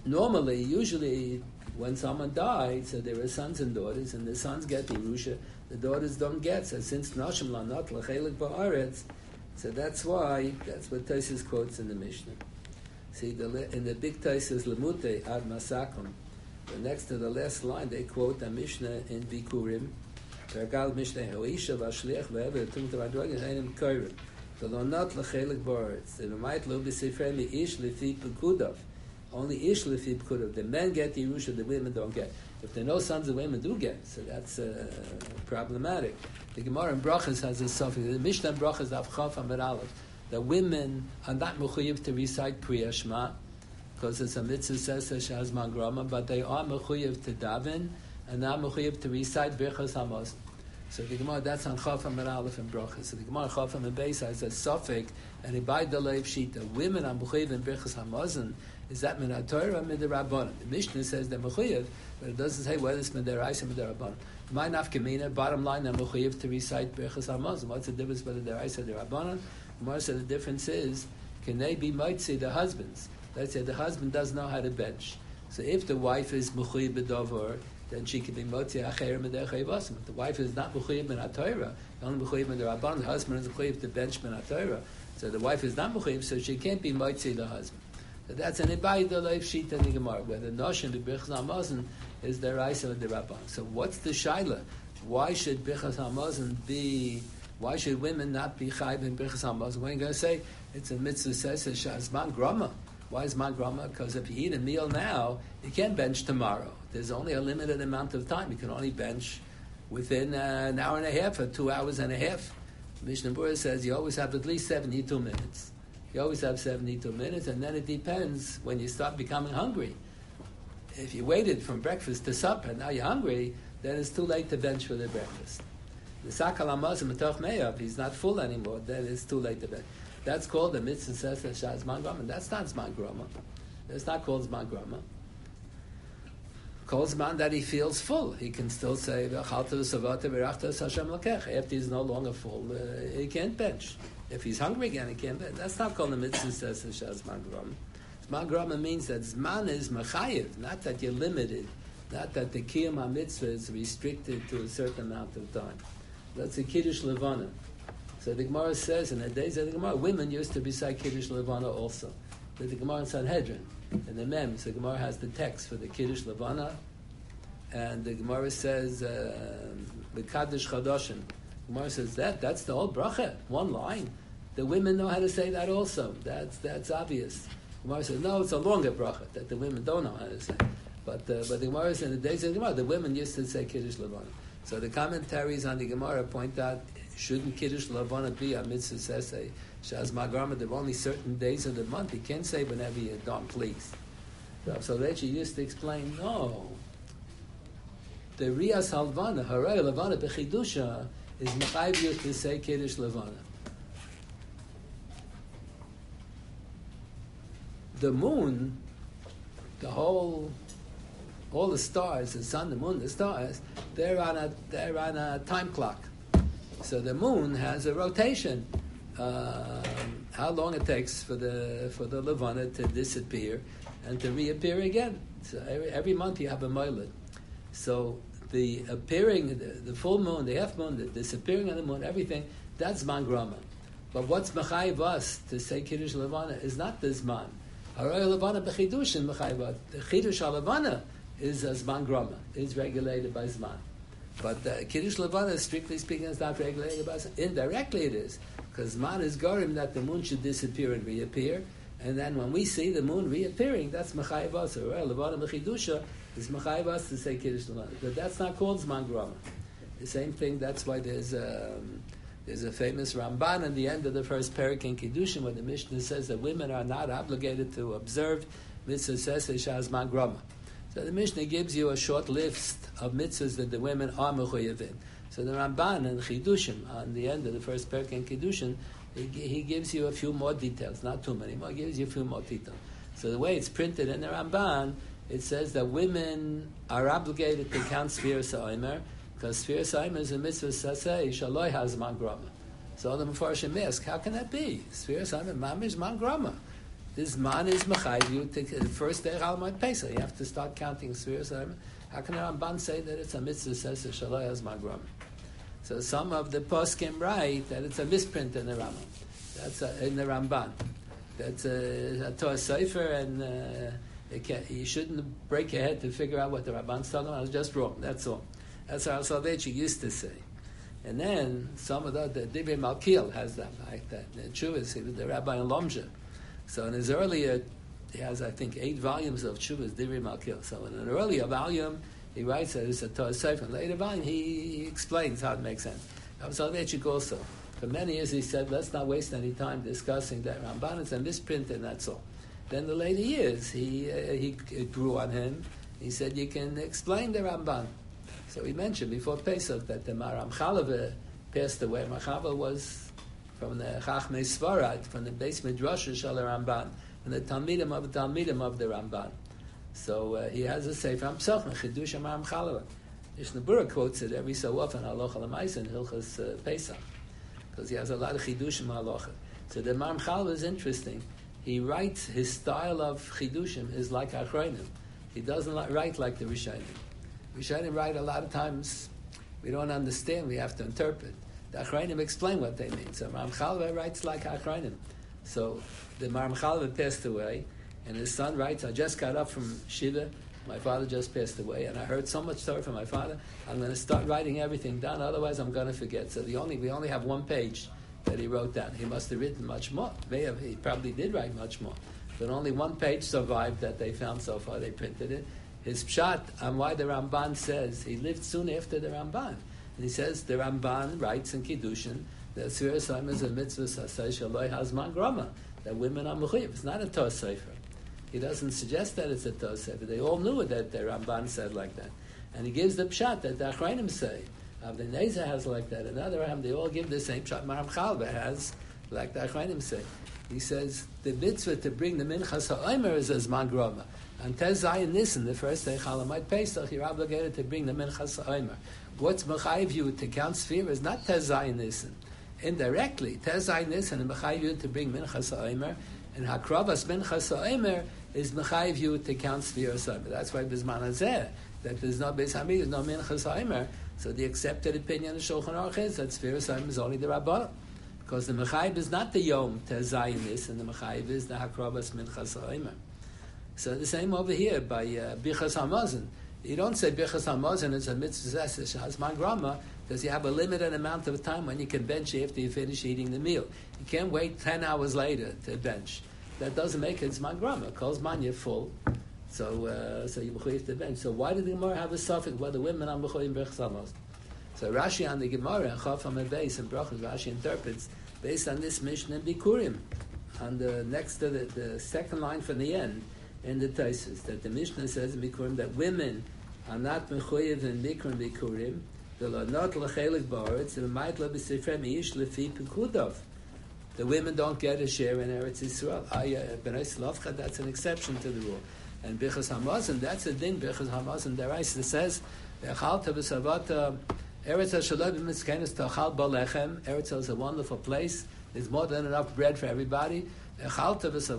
normally, usually, when someone died, so there are sons and daughters, and the sons get the Yerusha, the daughters don't get. So since Nashim Lanat L'chelik Ba'aretz, so that's what Taisus quotes in the Mishnah. See, in the big Taisus Lemute Ad Masakum, next to the last line, they quote the Mishnah in Bikurim. Vergal Mishnah Hoisha Vashliach Ve'ever Tumta Vadrogin Einim Koirim. The Lonat L'chelik Ba'aretz. The Might Lo B'Sifrei Ish Lefi Pekudav. Only Ish Lefi Pekudav. The men get the Yerusha, the women don't get. If there are no sons, the women do get. So that's problematic. The Gemara in Brachas has a suffix. The Mishnah in Brachas Avchaf Amid Aleph. The women are not mechuyev to recite Kriya Shema because it's a mitzvah says Shazman Grama, but they are mechuyev to daven and not mechuyev to recite Birchas Hamazon. So the Gemara, that's on Chaf Amid Aleph in Brachas. So the Gemara Chaf Amid Beis has a suffix and he by the Leiv Shita. Women are mechuyev in Birchas Hamazon. Is that min HaTorah or min Rabbanan? The Mishnah says they're mechuyev, but it doesn't say whether it's min Deraisa or min Rabbanan. My nafkamina, bottom line, they're mechuyev to recite Birchas Hamazon. What's the difference whether Deraisa or Rabbanan? Gemara said the difference is, can they be mitzi the husbands? Let's say the husband doesn't know how to bench. So if the wife is mechuyev b'dover, then she can be mitzi acher medech ha'ivasim. If the wife is not mechuyev min HaTorah, only mechuyev min Rabbanan, the husband is mechuyev to bench min HaTorah. So the wife is not mechuyev, so she can't be mitzi the husband. So that's an ibayda leif sheet in the Gemara, where the notion of Birchas Hamazon is the Raisa of the Rabban. So what's the shaila? Why should Birchas Hamazon be? Why should women not be chayv in Birchas Hamazon? When you're going to say it's a mitzvah says Shazman Grama. Why is man Grama? Because if you eat a meal now, you can't bench tomorrow. There's only a limited amount of time. You can only bench within an hour and a half or 2 hours and a half. Mishnah Berurah says you always have at least 72 minutes. You always have 72 minutes, and then it depends when you start becoming hungry. If you waited from breakfast to supper, now you're hungry, then it's too late to bench for the breakfast. The Sakal Hamazon Metoch Me'av, he's not full anymore, then it's too late to bench. That's called the mitzvah says Shazman Grama. That's not Zman Grama. That's not called Zman Grama. Called Zman that he feels full. He can still say, after he's no longer full, he can't bench. If he's hungry again, he can't bench. That's not called the mitzvah says Shazman Grama. Zman Grama means that Zman is mechayev, not that you're limited, not that the Kiyum HaMitzvah is restricted to a certain amount of time. That's a Kiddush Levana. So the Gemara says, in the days of the Gemara, women used to recite Kiddush Levana also. There's the Gemara in Sanhedrin. In the Mem, so the Gemara has the text for the Kiddush Levana, and the Gemara says, the Kaddish Chadashim. The Gemara says that's the whole bracha, one line. The women know how to say that also. That's obvious. The Gemara says, no, it's a longer bracha that the women don't know how to say. But the Gemara says, in the days of the Gemara, the women used to say Kiddush Levana. So the commentaries on the Gemara point out, shouldn't Kiddush Levana be a mitzvah says Shazman Grama? There are only certain days of the month. You can't say whenever you don't please. So Rechi used to explain, no. The Riyas Halvana, Haray Levana Bechidusha, is mechayev you to say Kiddush Levana. The moon, all the stars, the sun, the moon, the stars, they're on a time clock. So the moon has a rotation. How long it takes for the Levana to disappear and to reappear again. So every month you have a moiled. So the appearing, the full moon, the half moon, the disappearing of the moon, everything, that's Zman Grama. But what's mechayev us to say Kiddush Levana is not the Zman. Haray Levana b'chidushin mechayev. The Chidush Levana is a Zman Grama. It's regulated by Zman. But Kiddush Levana, strictly speaking, is not regulated by Zman. Indirectly it is. Because Zman is Gorim that the moon should disappear and reappear. And then when we see the moon reappearing, that's Mechayev us. Haray Levana b'chidusha is mechayev us to say Kiddush Levana. But that's not called Zman Grama. The same thing, that's why there's a famous Ramban in the end of the first parak in Kiddushin where the Mishnah says that women are not obligated to observe mitzvah says Shazman Grama. So the Mishnah gives you a short list of mitzvahs that the women are mechuyev in. So the Ramban in Chidushim, on the end of the first parak in Kiddushin, he gives you a few more details, not too many more, he gives you a few more details. So the way it's printed in the Ramban, it says that women are obligated to count Sfiras HaOmer, because Sfiras HaOmer is a mitzvah saseh, Shaloi HaZman Grama. So the Mefarshim ask, how can that be? Sfiras HaOmer, Mamish Zman Grama. this man is Machayv you to the first day of Almad Pesach. You have to start counting spheres. How can the Ramban say that it's a mitzvah says Shaloi Hazman Grama? So some of the poskim write that it's a misprint in the Rambam. That's in the Ramban. That's a Torah Sefer, and you shouldn't break your head to figure out what the Ramban's talking about. It's just wrong. That's all. That's how Soloveitchik used to say. And then some of the Divrei Malkiel has that like that. The Chuvas, he was the rabbi in Lomja. So in his earlier, he has I think 8 volumes of Chuvas, Divrei Malkiel. So in an earlier volume, he writes that it's a Torah Sefer. In later volume, he explains how it makes sense. Soloveitchik also. For many years he said, let's not waste any time discussing that Ramban. It's a misprint and that's all. Then the later years, it grew on him. He said, you can explain the Ramban. So he mentioned before Pesach that the Maram Chalava passed away. Maram was from the Chachmei Svarad, from the Beis Midrash Shel Ramban, and the Talmidim of the Ramban. So he has a Sefer Hamsachna, Chidush Maram Chalava. Mishnah Berurah quotes it every so often, Halacha L'Maisa in Hilchas Pesach, because he has a lot of Chidushim Halacha. So the Maram Chalava is interesting. He writes, his style of Chidushim is like Achronim. He doesn't write like the Rishonim. Rishonim write a lot of times, we don't understand, we have to interpret. The Achronim explain what they mean. So Maram Chalava writes like Achronim. So the Maram Chalava passed away, and his son writes, I just got up from Shiva, my father just passed away, and I heard so much story from my father, I'm going to start writing everything down, otherwise I'm going to forget. So we only have 1 page that he wrote down. He must have written much more. He probably did write much more. But only 1 page survived that they found so far. They printed it. His pshat on why the Ramban says, he lived soon after the Ramban. And he says, the Ramban writes in Kiddushin, that Sfiras Haim is a mitzvah sasai shaloi hazman grama, that women are mechuyev. It's not a Torah Sefer. He doesn't suggest that it's a Torah Sefer. They all knew that the Ramban said like that. And he gives the pshat that the Achrayim say. Avnei Nezer has like that. Another Ram, they all give the same pshat. Maram Chalva has, like the Achrayim say. He says, the mitzvah to bring the Minchas HaOmer is as man grama. On Tez Zayin Nisan, the first day Chalamayit Pesach, you're obligated to bring the Minchas HaOmer. What's Mechayiv you to count Sfira is not Tez Zayin Nisan. Indirectly, Tez Zayin Nisan and Mechayiv you to bring Minchas HaOmer, and Hakravas Minchas HaOmer is Mechayiv you to count Sfira Somer. That's why Bizman Hazeh, that there's no Beis Hamikdash, no Minchas HaOmer. So the accepted opinion of Shulchan Aruch is that Sfira Somer is only the Rabbanah. Because the Mechayiv is not the Yom Tez Zayin Nisan, and the Mechayiv is the Hakravas Minchas HaOmer. So the same over here by Bichas Hamazon. You don't say Bichas Hamazon is a mitzvah Hazman Grama, because you have a limited amount of time when you can bench after you finish eating the meal. You can't wait 10 hours later to bench. That doesn't make it Zman Grama. Calls man, you're full. So you mechuyev to bench. So why did the Gemara have a suffix whether women are mechuyev Bichas Hamazon? So Rashi on the Gemara, Chaf HaMebeis and Brachos, Rashi interprets based on this Mishnah in Bikurim, on the next to the second line from the end, in the Taisus, that the Mishnah says in Bikurim that women are not mechuyev in Mikrim Bikurim, they are not lechelik ba'aretz, and might le b'sifrei mi'ish lefi pekudov. The women don't get a share in Eretz Yisrael. B'nai Slavcha, that's an exception to the rule. And Bichas Hamazon, that's a din. Bichas Hamazon, the Raisa says, Echalta v'savata Eretz HaShalom b'mitzkenes ta'achal ba'lechem. Eretz is a wonderful place. There's more than enough bread for everybody. You have to thank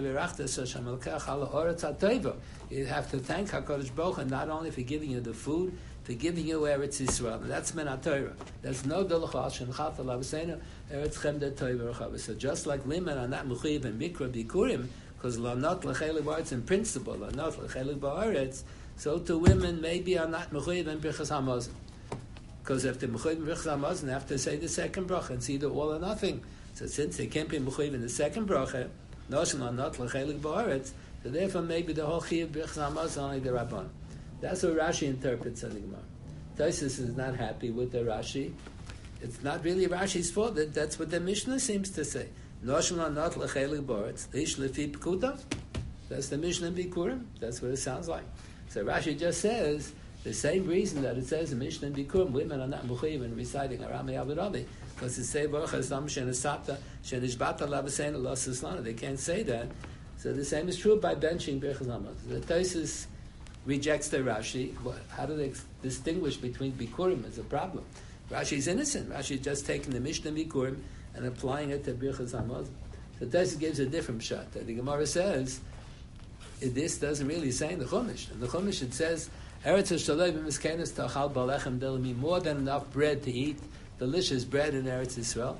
HaKadosh Baruch Hu not only for giving you the food, for giving you Eretz Yisrael. That's Min HaTorah. There's no Dolachal Shenchat Alav Eretz Chem De Torah. So just like women are not Mechuyev and Mikra Bikurim, because Lanot L'Chelik Ba'aretz in principle, Lanot L'Chelik Ba'aretz, so to women maybe are not Mechuyev and Bichas Hamazon. Because if they're Mechuyev and Bichas Hamazon, they have to say the second bracha. It's either all or nothing. So since they can't be mechuyev in the second bracha, noshel not lechelik ba'aretz, so therefore maybe the whole chiyuv bichas hamaz only the rabban. That's what Rashi interprets in the Gemara. Taisus is not happy with the Rashi. It's not really Rashi's fault. That's what the Mishnah seems to say. Noshel not lechelik ba'aretz, ish lefi pekudav. That's the Mishnah in Bikurim. That's what it sounds like. So Rashi just says the same reason that it says in Mishnah in Bikurim, women are not mechuyev in reciting Arami Avirabi. Because it's say Baruch Hashem Shenesata Shenishbata Labasein Allah Sislana. They can't say that. So the same is true by benching Bichas Hamaz. The Taisus rejects the Rashi. How do they distinguish between Bikurim is a problem? Rashi's innocent. Rashi's just taking the Mishnah Bikurim and applying it to Bichas Hamaz. So Taisa gives a different shot. The Gemara says, this doesn't really say in the Chumash. In the Chumash it says, Eretz Shalom Miskenes Tachal Balechem Delami, more than enough bread to eat, delicious bread in Eretz Yisrael.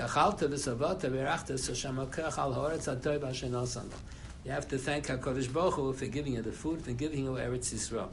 You have to thank HaKadosh Baruch Hu for giving you the food, for giving you Eretz Yisrael.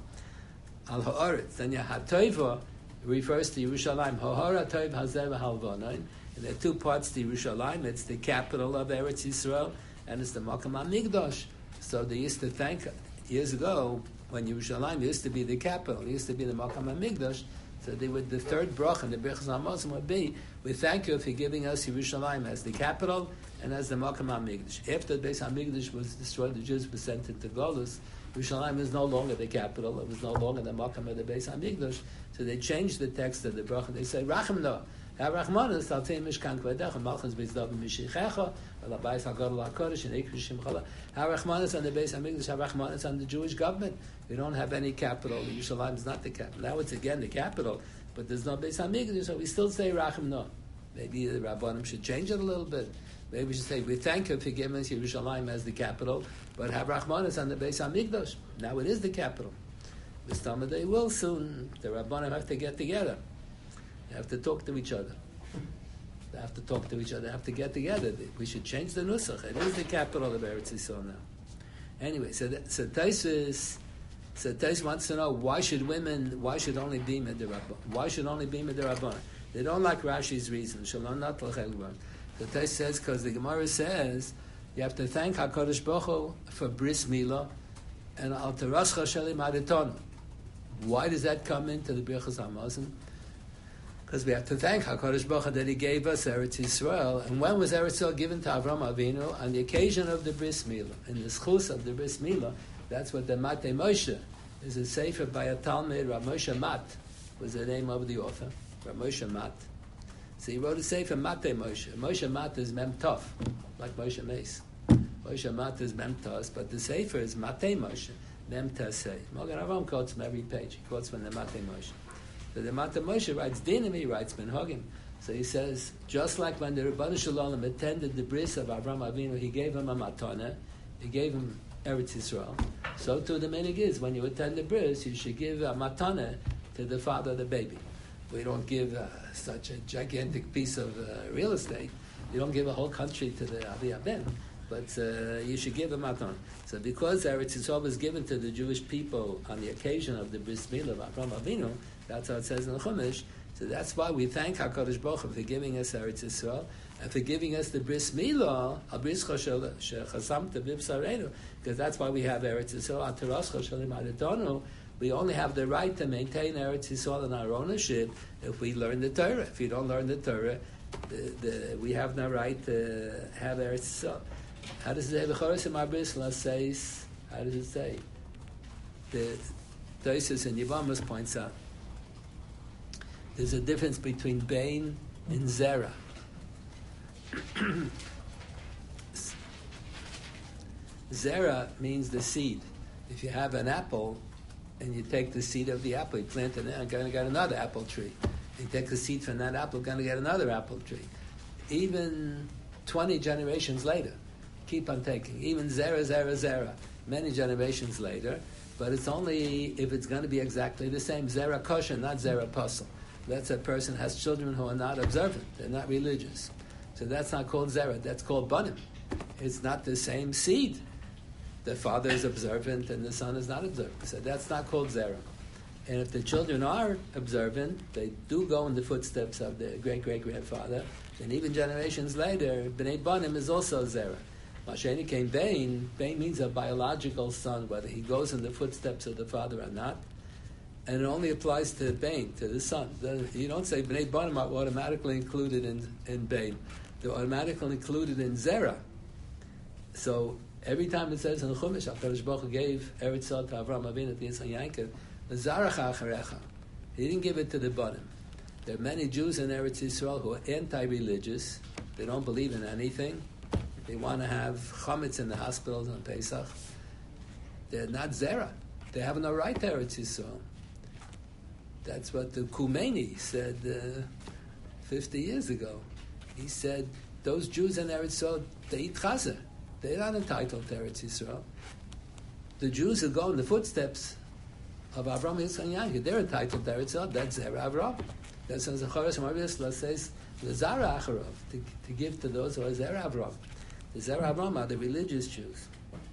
Al Ha'aretz, then HaToiva refers to Yerushalayim. Ha'ara Toiv Hazeh V'Halvonayin. And there are two parts to Yerushalayim. It's the capital of Eretz Yisrael, and it's the Makam HaMikdash. So they used to thank, years ago, when Yerushalayim used to be the capital, it used to be the Makam HaMikdash, so they would, the third bracha, the Birchas HaMazon would be, we thank you for giving us Yerushalayim as the capital and as the Makam HaMikdash. After the Beis HaMikdash was destroyed, the Jews were sent into Golus, Yerushalayim is no longer the capital, it was no longer the Makam of the Beis HaMikdash, so they changed the text of the bracha, they say, Racham no, HaRachmanis, Taltei Mishkan Kvadecha, Malchus Beis David Mishichecha, Alabayis HaGadol HaKodesh, and Ekrish Shimchala, HaRachmanis on the Beis HaMikdash, HaRachmanis on the Jewish government. We don't have any capital. Yerushalayim is not the capital. Now it's again the capital, but there's no Beis HaMikdash, so we still say Racham no. Maybe the Rabbanim should change it a little bit. Maybe we should say, we thank you for giving us Yerushalayim as the capital, but have Rachmanis on the Beis HaMikdash. Now it is the capital. This time they will soon. The Rabbanim have to get together. They have to talk to each other. They have to talk to each other. They have to get together. We should change the nusach. It is the capital of Eretz Yisrael now. Anyway, so Tais wants to know why should only be midrabbanan? Why should only be midrabbanan? They don't like Rashi's reason. Shalom not l'chelvan. So Tais says because the Gemara says you have to thank Hakadosh Baruch Hu for bris milah and al terascha shelim adetonu. Why does that come into the Birchas HaMazon? Because we have to thank HaKadosh Baruch Hu that He gave us Eretz Yisrael. And when was Eretz Yisrael given to Avram Avinu? On the occasion of the Bris Milah. In the schus of the Bris Milah, that's what the Matei Moshe is a sefer by a Talmud. Rav Moshe Mat was the name of the author. Rav Moshe Mat. So he wrote a sefer Matei Moshe. Moshe Mat is Mem Tov, like Moshe Meis. Moshe Mat is Mem Tos, but the sefer is Matei Moshe, Mem Tasei. Morgan Avraham quotes from every page. He quotes from the Matei Moshe. So the Matei Moshe writes Dinim, he writes Minhagim. So he says, just like when the Rebbeinu Shalom attended the bris of Avram Avinu, he gave him a matana, he gave him Eretz Yisrael. So too the minig is, when you attend the bris, you should give a matana to the father of the baby. We don't give such a gigantic piece of real estate. You don't give a whole country to the Avi Aben, but you should give a matana. So because Eretz Yisrael was given to the Jewish people on the occasion of the bris milah of Avram Avinu, that's how it says in the Chumash. So that's why we thank HaKadosh Baruch Hu for giving us Eretz Yisrael and for giving us the bris milah, because that's why we have Eretz Yisrael. We only have the right to maintain Eretz Yisrael in our ownership if we learn the Torah. If you don't learn the Torah, we have no right to have Eretz Yisrael. How does it say? The Choros Marbisla says, how does it say? The Tosis and Yevamos points out there's a difference between Bain and Zera. Zera means the seed. If you have an apple and you take the seed of the apple, you plant it, and going to get another apple tree. You take the seed from that apple, going to get another apple tree. Even 20 generations later, keep on taking. Even Zera, many generations later, but it's only if it's going to be exactly the same. Zera kosher, not Zera puzzle. That's a person has children who are not observant. They're not religious. So that's not called Zera. That's called Banim. It's not the same seed. The father is observant and the son is not observant. So that's not called Zera. And if the children are observant, they do go in the footsteps of their great-great-grandfather. And even generations later, B'nai Banim is also Zera. Masheni came Bain. Bain means a biological son, whether he goes in the footsteps of the father or not. And it only applies to Bain, to the son. You don't say B'nai Banim are automatically included in Bain. They're automatically included in Zera. So every time it says in the Chumash, HaKadosh Baruch Hu gave Eretz Yisrael to Avram Avinu at the Yitzchak Yankov, Zaracha Acharecha. He didn't give it to the Banim. There are many Jews in Eretz Yisrael who are anti-religious. They don't believe in anything. They want to have chametz in the hospitals on Pesach. They're not Zera. They have no right to Eretz Yisrael. That's what the Khomeini said 50 years ago. He said, those Jews in Eretz Yisrael, they eat chazer. They're not entitled to Eretz Yisrael. The Jews who go in the footsteps of Avraham, Yitzchak, and Yaakov, they're entitled to Eretz Yisrael. That's Zera Avraham. That's when Zecharos and Marbiyas says, L'zara Acharov, to give to those who are Zera Avraham. The Zera Avraham are the religious Jews.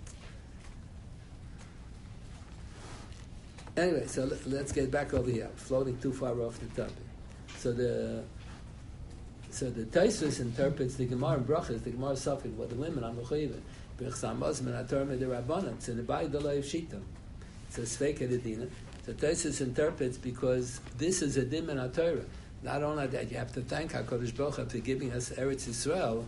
Anyway, so let's get back over here. I'm floating too far off the topic. So the Tosfos interprets the Gemara in Brachos, the Gemara Safik, what the women are mechuyev. B'chsam Mosem and Atorah the Rabbanan. It's in the Bayit D'Lo Yivshita. It's a Sveika Dedina. So Tosfos interprets because this is a dim in Torah. Not only that, you have to thank HaKadosh Baruch Hu for giving us Eretz Yisrael.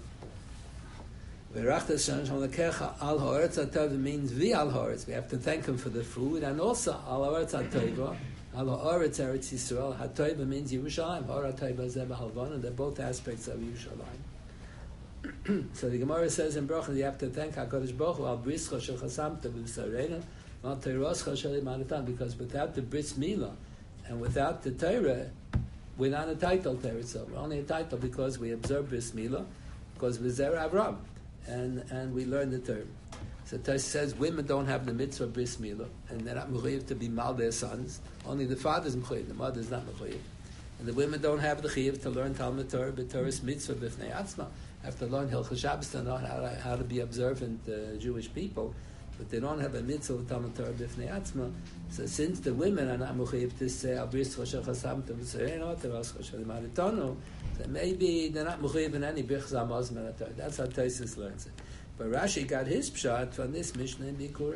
Al ha'aretz ha'tova means vi al ha'aretz. We have to thank him for the food, and also al ha'aretz ha'tova. Al ha'aretz Eretz Yisrael. Ha'tova means Yerushalayim. Ha'aretz ha'tova zeh b'halvana. They're both aspects of Yerushalayim. So the Gemara says in Brachos, you have to thank HaKadosh Baruch Hu al brischa shel chasamta b'sareinu al teiroscha shel imanatan, because without the bris milah and without the Torah, we're not entitled to Eretz Yisrael. We're only entitled because we observe bris milah, because we're Zera Avraham. And we learn the term. So Tosfos says women don't have the mitzvah bris milah, and they're not mechuyev to be mal their sons. Only the father's mechuyev, the mother's not mechuyev. And the women don't have the chiyuv to learn Talmud Torah, but Torah's mitzvah b'fnei atzma. Have to learn Hilchos Shabbos to know how to be observant Jewish people, but they don't have a mitzvah of Talmud Torah b'fnei atzma. So since the women are not mechuyev to say al bris chosher chasamta v'tzareno teros chosher limaritonu, so maybe they're not mechuyev in any bichza mozman. That's how Tosfos learns it. But Rashi got his pshat from this Mishnah in Bikurim.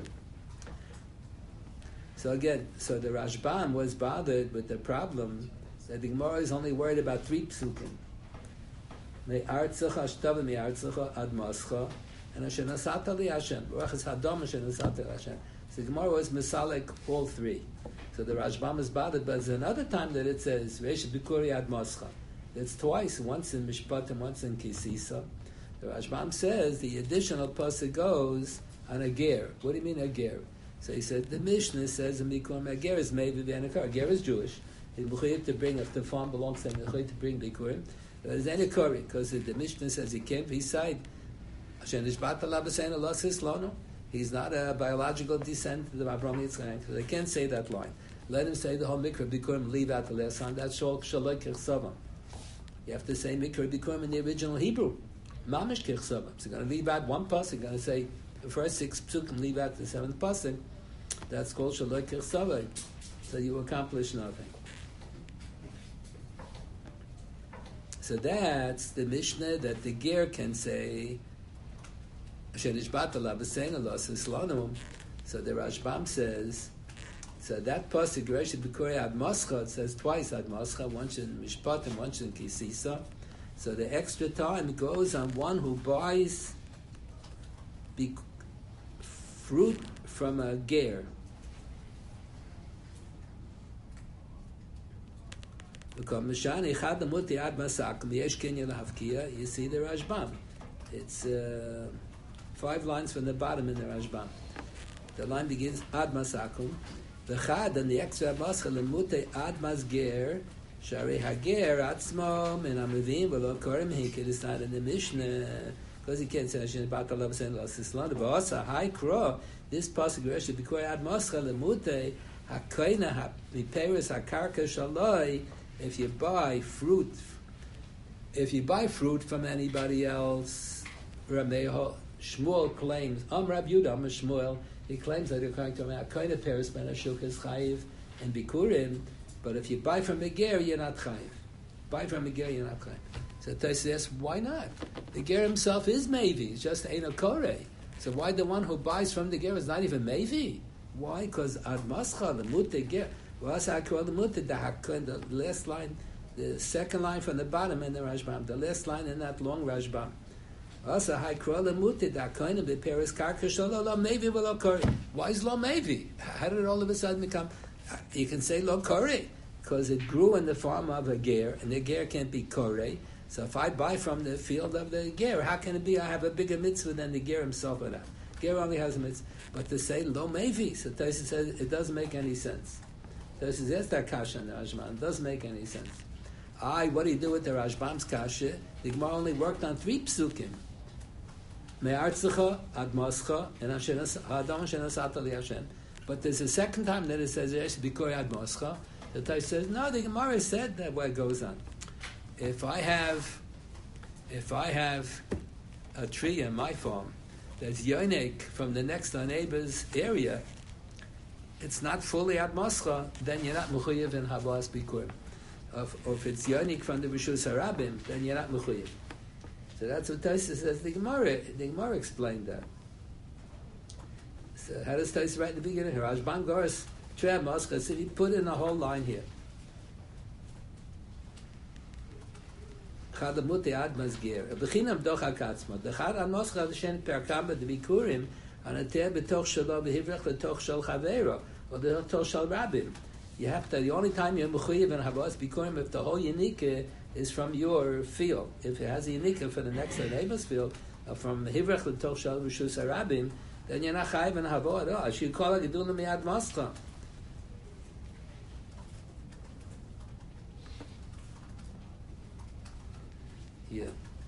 So again, so the Rashbam was bothered with the problem that the Gemara is only worried about 3 psukim. Me'artzecha shtava me'artzecha ad mascha, and asher nasata li Hashem. Ruachas hadam asher nasata li Hashem. So the Gemara was misalek all 3. So the Rashbam is bothered, but there's another time that it says Reish Bikuri ad mascha. That's twice, once in Mishpat and once in Kisisa. The Rashbam says the additional pasuk goes on a ger. What do you mean a ger? So he said the Mishnah says in Bikurim a ger is made with Yanakar. A ger is Jewish. He's mechuyev to bring, if the farm belongs to him, he's mechuyev to bring Bikurim. There's any Kori, because the Mishnah says he can't be side. He's not a biological descendant of Avraham Yitzchak, so they can't say that line. Let him say the whole Mikra Bikurim, leave out the last line. That's Shol Shaloi Kirchsava. You have to say Mikra Bikurim in the original Hebrew. Mamish Kirchsava. So you're going to leave out one pasuk. You're going to say the first 6 psukim, leave out the 7th pasuk. That's called Shaloi Kirchsava. So you accomplish nothing. So that's the Mishnah that the ger can say. So the Rashbam says. So that pasuk Reish Bikuri ad mascha, it says twice ad mascha, once in Mishpat and once in Kisisa. So the extra time goes on one who buys fruit from a ger. You see the Rashbam. It's 5 lines from the bottom in the Rashbam. The line begins ad masakum. The chad and the extra mascha lemute ad masger shari hager atzmo and amivim v'lo korim hikid. It's not in the Mishnah because he can't say Hashem about the love saying los islan. But also high crow. This pasuk Reish Bikuri ad mascha lemute hakoina miperes hakarka shaloi. If you buy fruit from anybody else, Rameho Shmuel claims, Rab Yudah, Shmuel, he claims that according to him, kind of Paris ben Ashuk is chayiv and Bikurim, but if you buy from a ger, you're not chayiv. Buy from a ger, you're not chayiv. So Tosfos asks, why not? The ger himself is Mevi, it's just Eino Kore. So why the one who buys from the ger is not even Mevi? Why? Because Ad Mascha, the Mute ger. The last line, the second line from the bottom in the Rashbam, the last line in that long Rashbam. Also, why is lo mevi? How did it all of a sudden become? You can say lo kore because it grew in the farm of a ger, and the ger can't be kore. So if I buy from the field of the ger, how can it be I have a bigger mitzvah than the ger himself? Or not? Ger only has a mitzvah, but to say lo mevi, so Tosfos says it doesn't make any sense. So this is that kasha in the Rashbam. It doesn't make any sense. What do you do with the Rashbam's kasha? The Gemara only worked on 3 psukim. Me'artzecha ad moscha and Hashem shenasata li Hashem. But there's a second time that it says Yesh bikor ad moscha. The Taish says no. The Gemara said that way it goes on. If I have a tree in my farm that's yonik from the next door neighbor's area, it's not fully ad moscha, then you're not mechuyev in havas bikurim. Or if it's yonik from the Rishus Harabim, then you're not mechuyev. So that's what Taisa says. The Gemara explained that. So how does Taisa write in the beginning here? Rashbam Goras Trei Moscha said he put in a whole line here. Chadamuti ad masgir. B'chinam doch hakatzma. The chad ad moscha shen perkam b'dvikurim anater b'toch shelo b'hivrech b'toch shel chavero or b'toch shel rabim. You have to. The only time you're mechuyev and havas bikurim if the whole yinika is from your field. If it has a yinika for the next neighbor's field, from hivrech b'toch shel rishus harabim, then you're not chayiv and havo at all. She call it gedulim miad moscha. Yeah.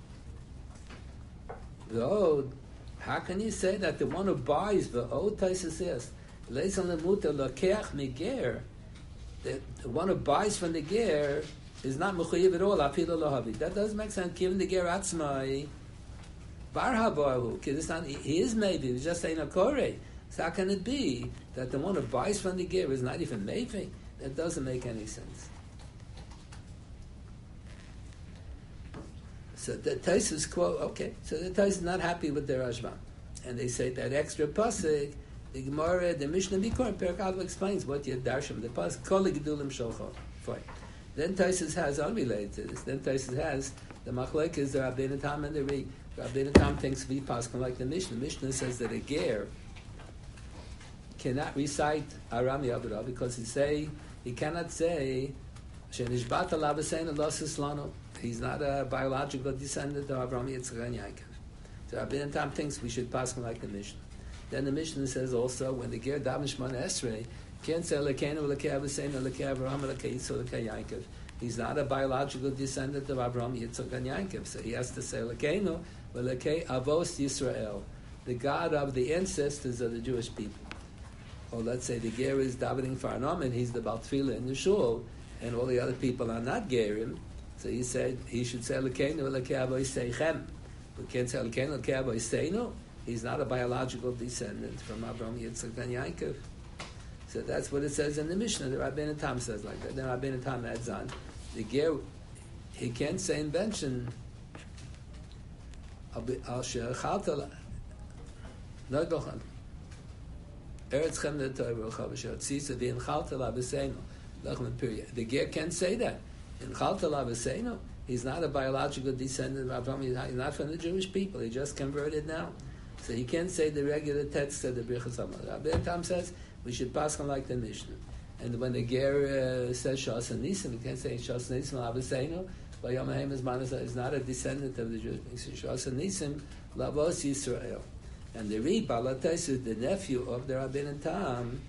Though, how can you say that the one who buys the old Taisa says, "Leisan lemuta lokeach miger," the one who buys from the ger is not mechuyev at all. Afilu lohavi. That doesn't make sense. Given the ger atzmai bar havahu, he is maybe. He's just saying a kore. So how can it be that the one who buys from the ger is not even maybe? That doesn't make any sense. So the Taisus quote, okay, so the Taisus is not happy with their Rashbam. And they say that extra pasuk, the Gemara, the Mishnah Bikurim, Perek explains what you darshan, the pasuk, Kol Gedulim Sholcho. Fine. Then Taisus has, unrelated to this, then Taisus has, the Machlek is the Rabbeinu Tam and the Ri. Rabbeinu Tam thinks we pasuk like the Mishnah. The Mishnah says that a ger cannot recite Aram Yavra because he cannot say, Shenishbat alav v'sein alosis lano. He's not a biological descendant of Avraham, Yitzchak, and Yaakov. So Rabbeinu Tam thinks we should pass him like the Mishnah. Then the Mishnah says also, when the ger daven Shemona Esrei, can't say Lekenu Lekei Avosenu Lekei Avraham Lekei Yitzchak Lekei Yaakov. He's not a biological descendant of Avraham, Yitzchak, and Yaakov. So he has to say Lekenu Lekei Avos Yisrael, the God of the ancestors of the Jewish people. Or let's say the ger is davening for an and he's the Baal Tefillah in the shul, and all the other people are not gerim. So he said he should say Lekenu Lekei Avoseichem. We can't say Lekenu Lekei Avoseinu. He's not a biological descendant from Avraham, Yitzchak, and Yaakov. So that's what it says in the Mishnah. The Rabbeinu Tam says like that. Then Rabbeinu Tam adds on, the ger, he can't say invention. Al she'achalta no dochan. Eretz chem the Torah v'chavashot tzisa v'yinchalta l'avseinu lachem period. The ger can't say that. In Chalta Lavaseno, he's not a biological descendant of Avraham. He's not from the Jewish people. He just converted now. So he can't say the regular text of the Birchas Hamazon. Rabbeinu Tam says we should pass on like the Mishnah. And when the ger says Shas Nisim, he can't say Shas Nisim Lavaseno. But Yom HaMazman is not a descendant of the Jewish people. He says Shas Nisim Lavos Yisrael. And the Ri Balatais is the nephew of the Rabbeinu Tam.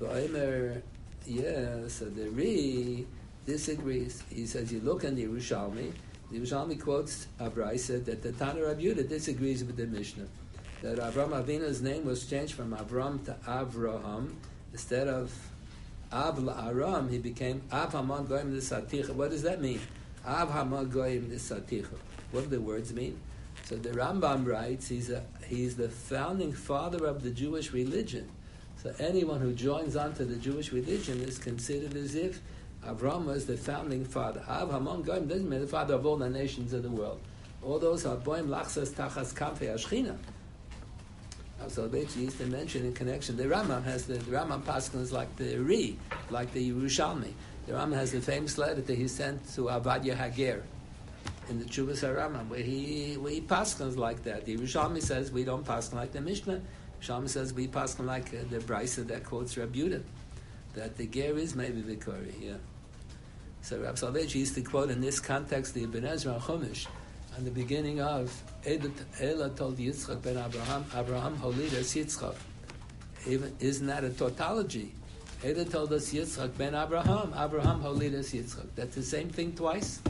So the Ri disagrees. He says, you look in the Yerushalmi quotes Abraisa that the Tana Rabbi Yehuda disagrees with the Mishnah. That Avram Avinu's name was changed from Avram to Avraham. Instead of Av Aram, he became Av Hamon Goyim L'Saticha. What does that mean? Av Hamon Goyim L'Saticha. What do the words mean? So the Rambam writes, he's the founding father of the Jewish religion. So anyone who joins onto the Jewish religion is considered as if Avram was the founding father. Av Hamon Goyim doesn't mean the father of all the nations of the world. All those are Boim Lachsas Tachas Kamfei Ashchina. So basically, used to mention in connection. The Rambam has the Rambam Paskin is like the Ri, like the Yerushalmi. The Rambam has the famous letter that he sent to Avadia Hager in the Chuvas HaRambam, where he paskins like that. The Yerushalmi says we don't paskin like the Mishnah. Yerushalmi says we paskin like the Brisa that quotes Rabbi Yehuda, that the ger is maybe Vikori. Yeah. So Rabbi Soloveitch used to quote in this context the Ibn Ezra Chumash on the beginning of Ela told Yitzchak ben Abraham Holidas Yitzchak. Isn't that a tautology? Ela told us Yitzchak ben Abraham Holidas Yitzchak. That's the same thing twice.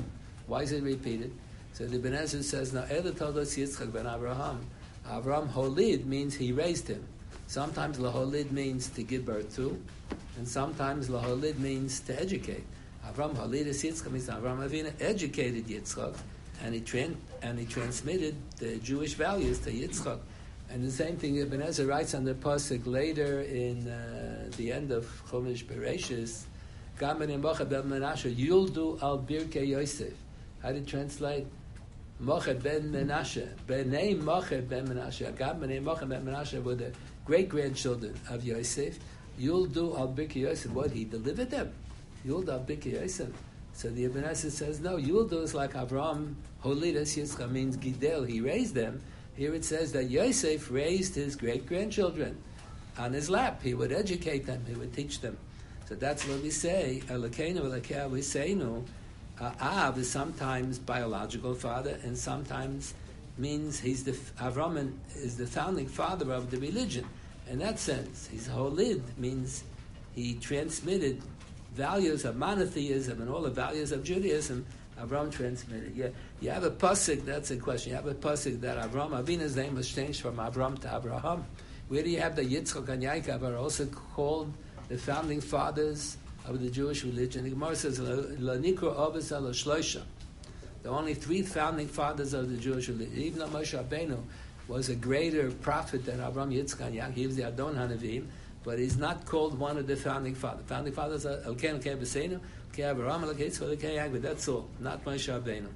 Why is it repeated? So the Ibn Ezra says, now Ela Toldos Yitzchak ben Abraham. Avraham Holid means he raised him. Sometimes Laholid means to give birth to, and sometimes Laholid means to educate. Avraham Holid is Yitzchak means Avraham Avinu educated Yitzchak, and he transmitted the Jewish values to Yitzchak. And the same thing Ibn Ezra writes on the pasuk later in the end of Chumash Bereshis, Gam ben Mocha ben Menashe Yuldu al Birkei Yosef. How to translate? Mocha ben Menashe, Bnei Mocha ben Menashe, Gam bnei Mocha ben Menashe were the great-grandchildren of Yosef. Yuldu al Birkei Yosef, what? He delivered them. Yuldu al Birkei Yosef. So the Ibn Ezra says, no, Yuldu is like Avraham, Holidas Yitzchak means Gidel, he raised them. Here it says that Yosef raised his great-grandchildren on his lap. He would educate them, he would teach them. So that's what we say, Elokeinu Elokei Aviseinu. Av is sometimes biological father, and sometimes means Avraham is the founding father of the religion. In that sense, he's Holid means he transmitted values of monotheism and all the values of Judaism. Avraham transmitted. Yeah, you have a pasuk. That's a question. You have a pasuk that Avraham Avinu's name was changed from Avram to Abraham. Where do you have the Yitzchak and Yaakov are also called the founding fathers of the Jewish religion? The Gemara says, "La nikra avos ela shloisha." The only three founding fathers of the Jewish religion. Even though Moshe Rabbeinu was a greater prophet than Avraham, Yitzchak, and Yaakov, he was the Adon Hanavim, but he's not called one of the founding fathers. Founding fathers are Elkeinu Elokei Aviseinu, Elokei Avraham, Elokei Yitzchak, Elokei Yaakov. That's all. Not Moshe Rabbeinu.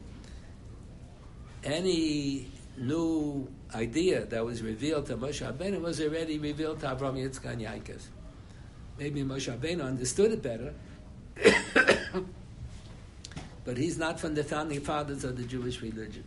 Any new idea that was revealed to Moshe Rabbeinu was already revealed to Avraham, Yitzchak, and Yaakov. Maybe Moshe Rabbeinu understood it better, but he's not from the founding fathers of the Jewish religion.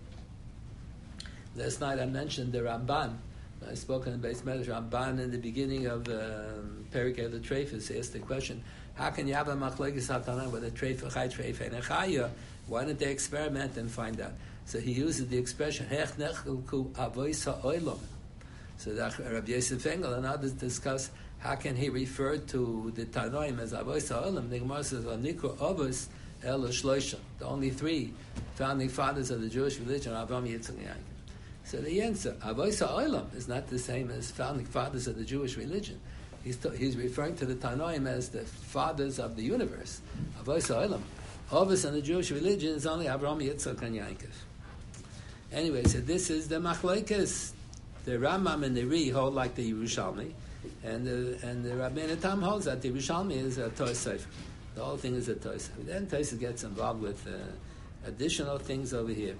Last night I mentioned the Ramban. I spoke on the base measure. Ramban in the beginning of Perikei the Treifus asked the question, how can you have a machlokes hatana with a treif chai treif and a chaya? Why don't they experiment and find out? So he uses the expression hech nechulku avois ha'olam. So that Rabbi Yosef Engel and others discuss how can he refer to the Tanoim as avois ha'olam. The Gemara says nikra avos el shloisha. The only three founding fathers of the Jewish religion are Avraham, Yitzchak, and Yaakov. So the answer, avois ha'olam, is not the same as founding fathers of the Jewish religion. He's referring to the Tanoim as the fathers of the universe. Avois ha'olam. Avos in the Jewish religion is only Avraham, Yitzchak, and Yaakov. Anyway, so this is the machlokes. The Rambam and the Ri hold like the Yerushalmi, and the Rabbeinu Tam holds that the Yerushalmi is a Torah Sefer. The whole thing is a Torah Sefer. Then Tosfos gets involved with additional things over here.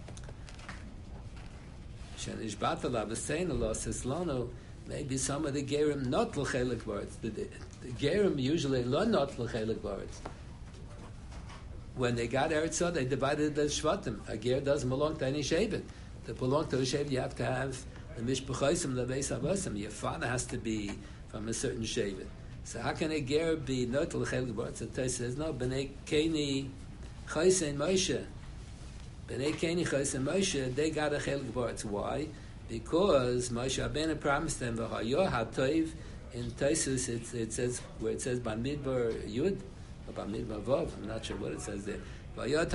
Shenishbat alav v'seinu lo says Lono. Maybe some of the Gerim not l'chelik words. The Gerim usually lo not l'chelik words. When they got Eretz, they divided the Shvatim. A Ger doesn't belong to any Shevet. To belong to a Shevet, you have to have the Mishpachosim, the Beis Havasim. Your father has to be from a certain Shevet. So how can a Ger be not l'chelik words? The Torah says, no, B'nei Keni Chaysein Moshe. B'nei Keni Chaysein Moshe, they got a chelik words. Why? Because Moshe Rabbeinu promised them, V'hayo ha'toiv, in Tosfos it says, where it says, Bamidbar Yud, or Bamidbar Vav, I'm not sure what it says there. We will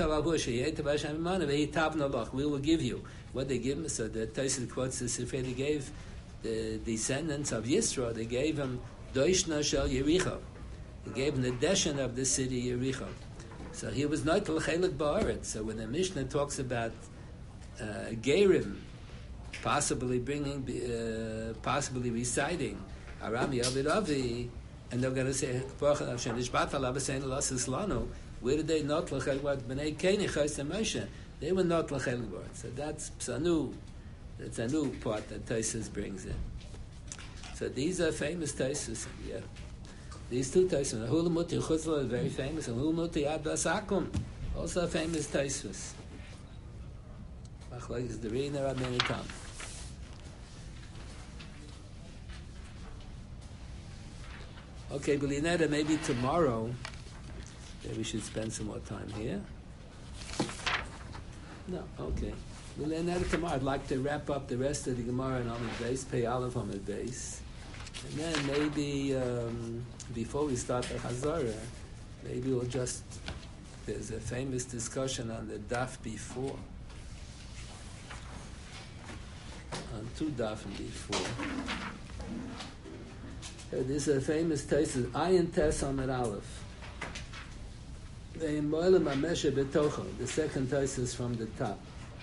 give you. What they give him, so the Tosfos quotes the Sefer, they gave the descendants of Yisro, they gave him Doishna Shel Yericho. They gave him the Deshen of the city Yericho. So he was not l'chelik ba'aretz. So when the Mishnah talks about Gerim, possibly reciting Aram Yavid Avi, and they're going to say, where did they not l'chelik ba'aretz? B'nei Keni Chaysein Moshe. They were not l'chelik ba'aretz. So that's a new part that Tosfos brings in. So these are famous Tosfos. Yeah. These two Tosfos, Hulamuti Chutzla is very famous, and Hulamuti Abbas Akum, also a famous Tosfos. Machlokes the Rina Rabbeinu Tam. Okay, Belinetta, maybe tomorrow, we should spend some more time here. No, okay. Belinetta, tomorrow I'd like to wrap up the rest of the Gemara and Amud Beis, Pei Aleph Amud Beis. And then maybe before we start the Chazorah, maybe we'll just there's a famous discussion on the daf before, on two daf before. There's a famous tesis, Ayin Tes Amid Aleph. The second tesis from the top.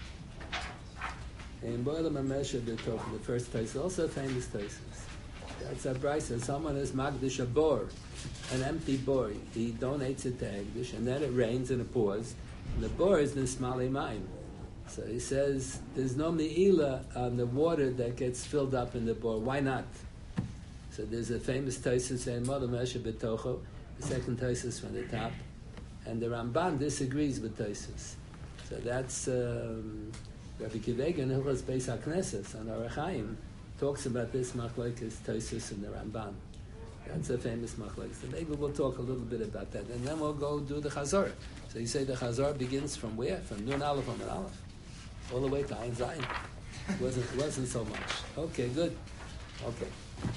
The first tesis, also a famous tesis. That's a brisa. Someone is magdish a bor, an empty bor. He donates it to Hegdish, and then it rains and it pours. And the bor is nismali mayim. So he says there's no me'ila on the water that gets filled up in the bor. Why not? So there's a famous tesis saying Mola Mesha B'tocho, the second tesis from the top, and the Ramban disagrees with tesis. So that's Rabbi Kivegan, who was Beis HaKnesses on Orach Chaim, talks about this machlokes tesis in the Ramban. That's a famous machlokes. So maybe we'll talk a little bit about that, and then we'll go do the Chazor. So you say the Chazor begins from where? From Nun Aleph Amud Aleph, all the way to Ayin Zayin. It wasn't so much. Okay, good. Okay.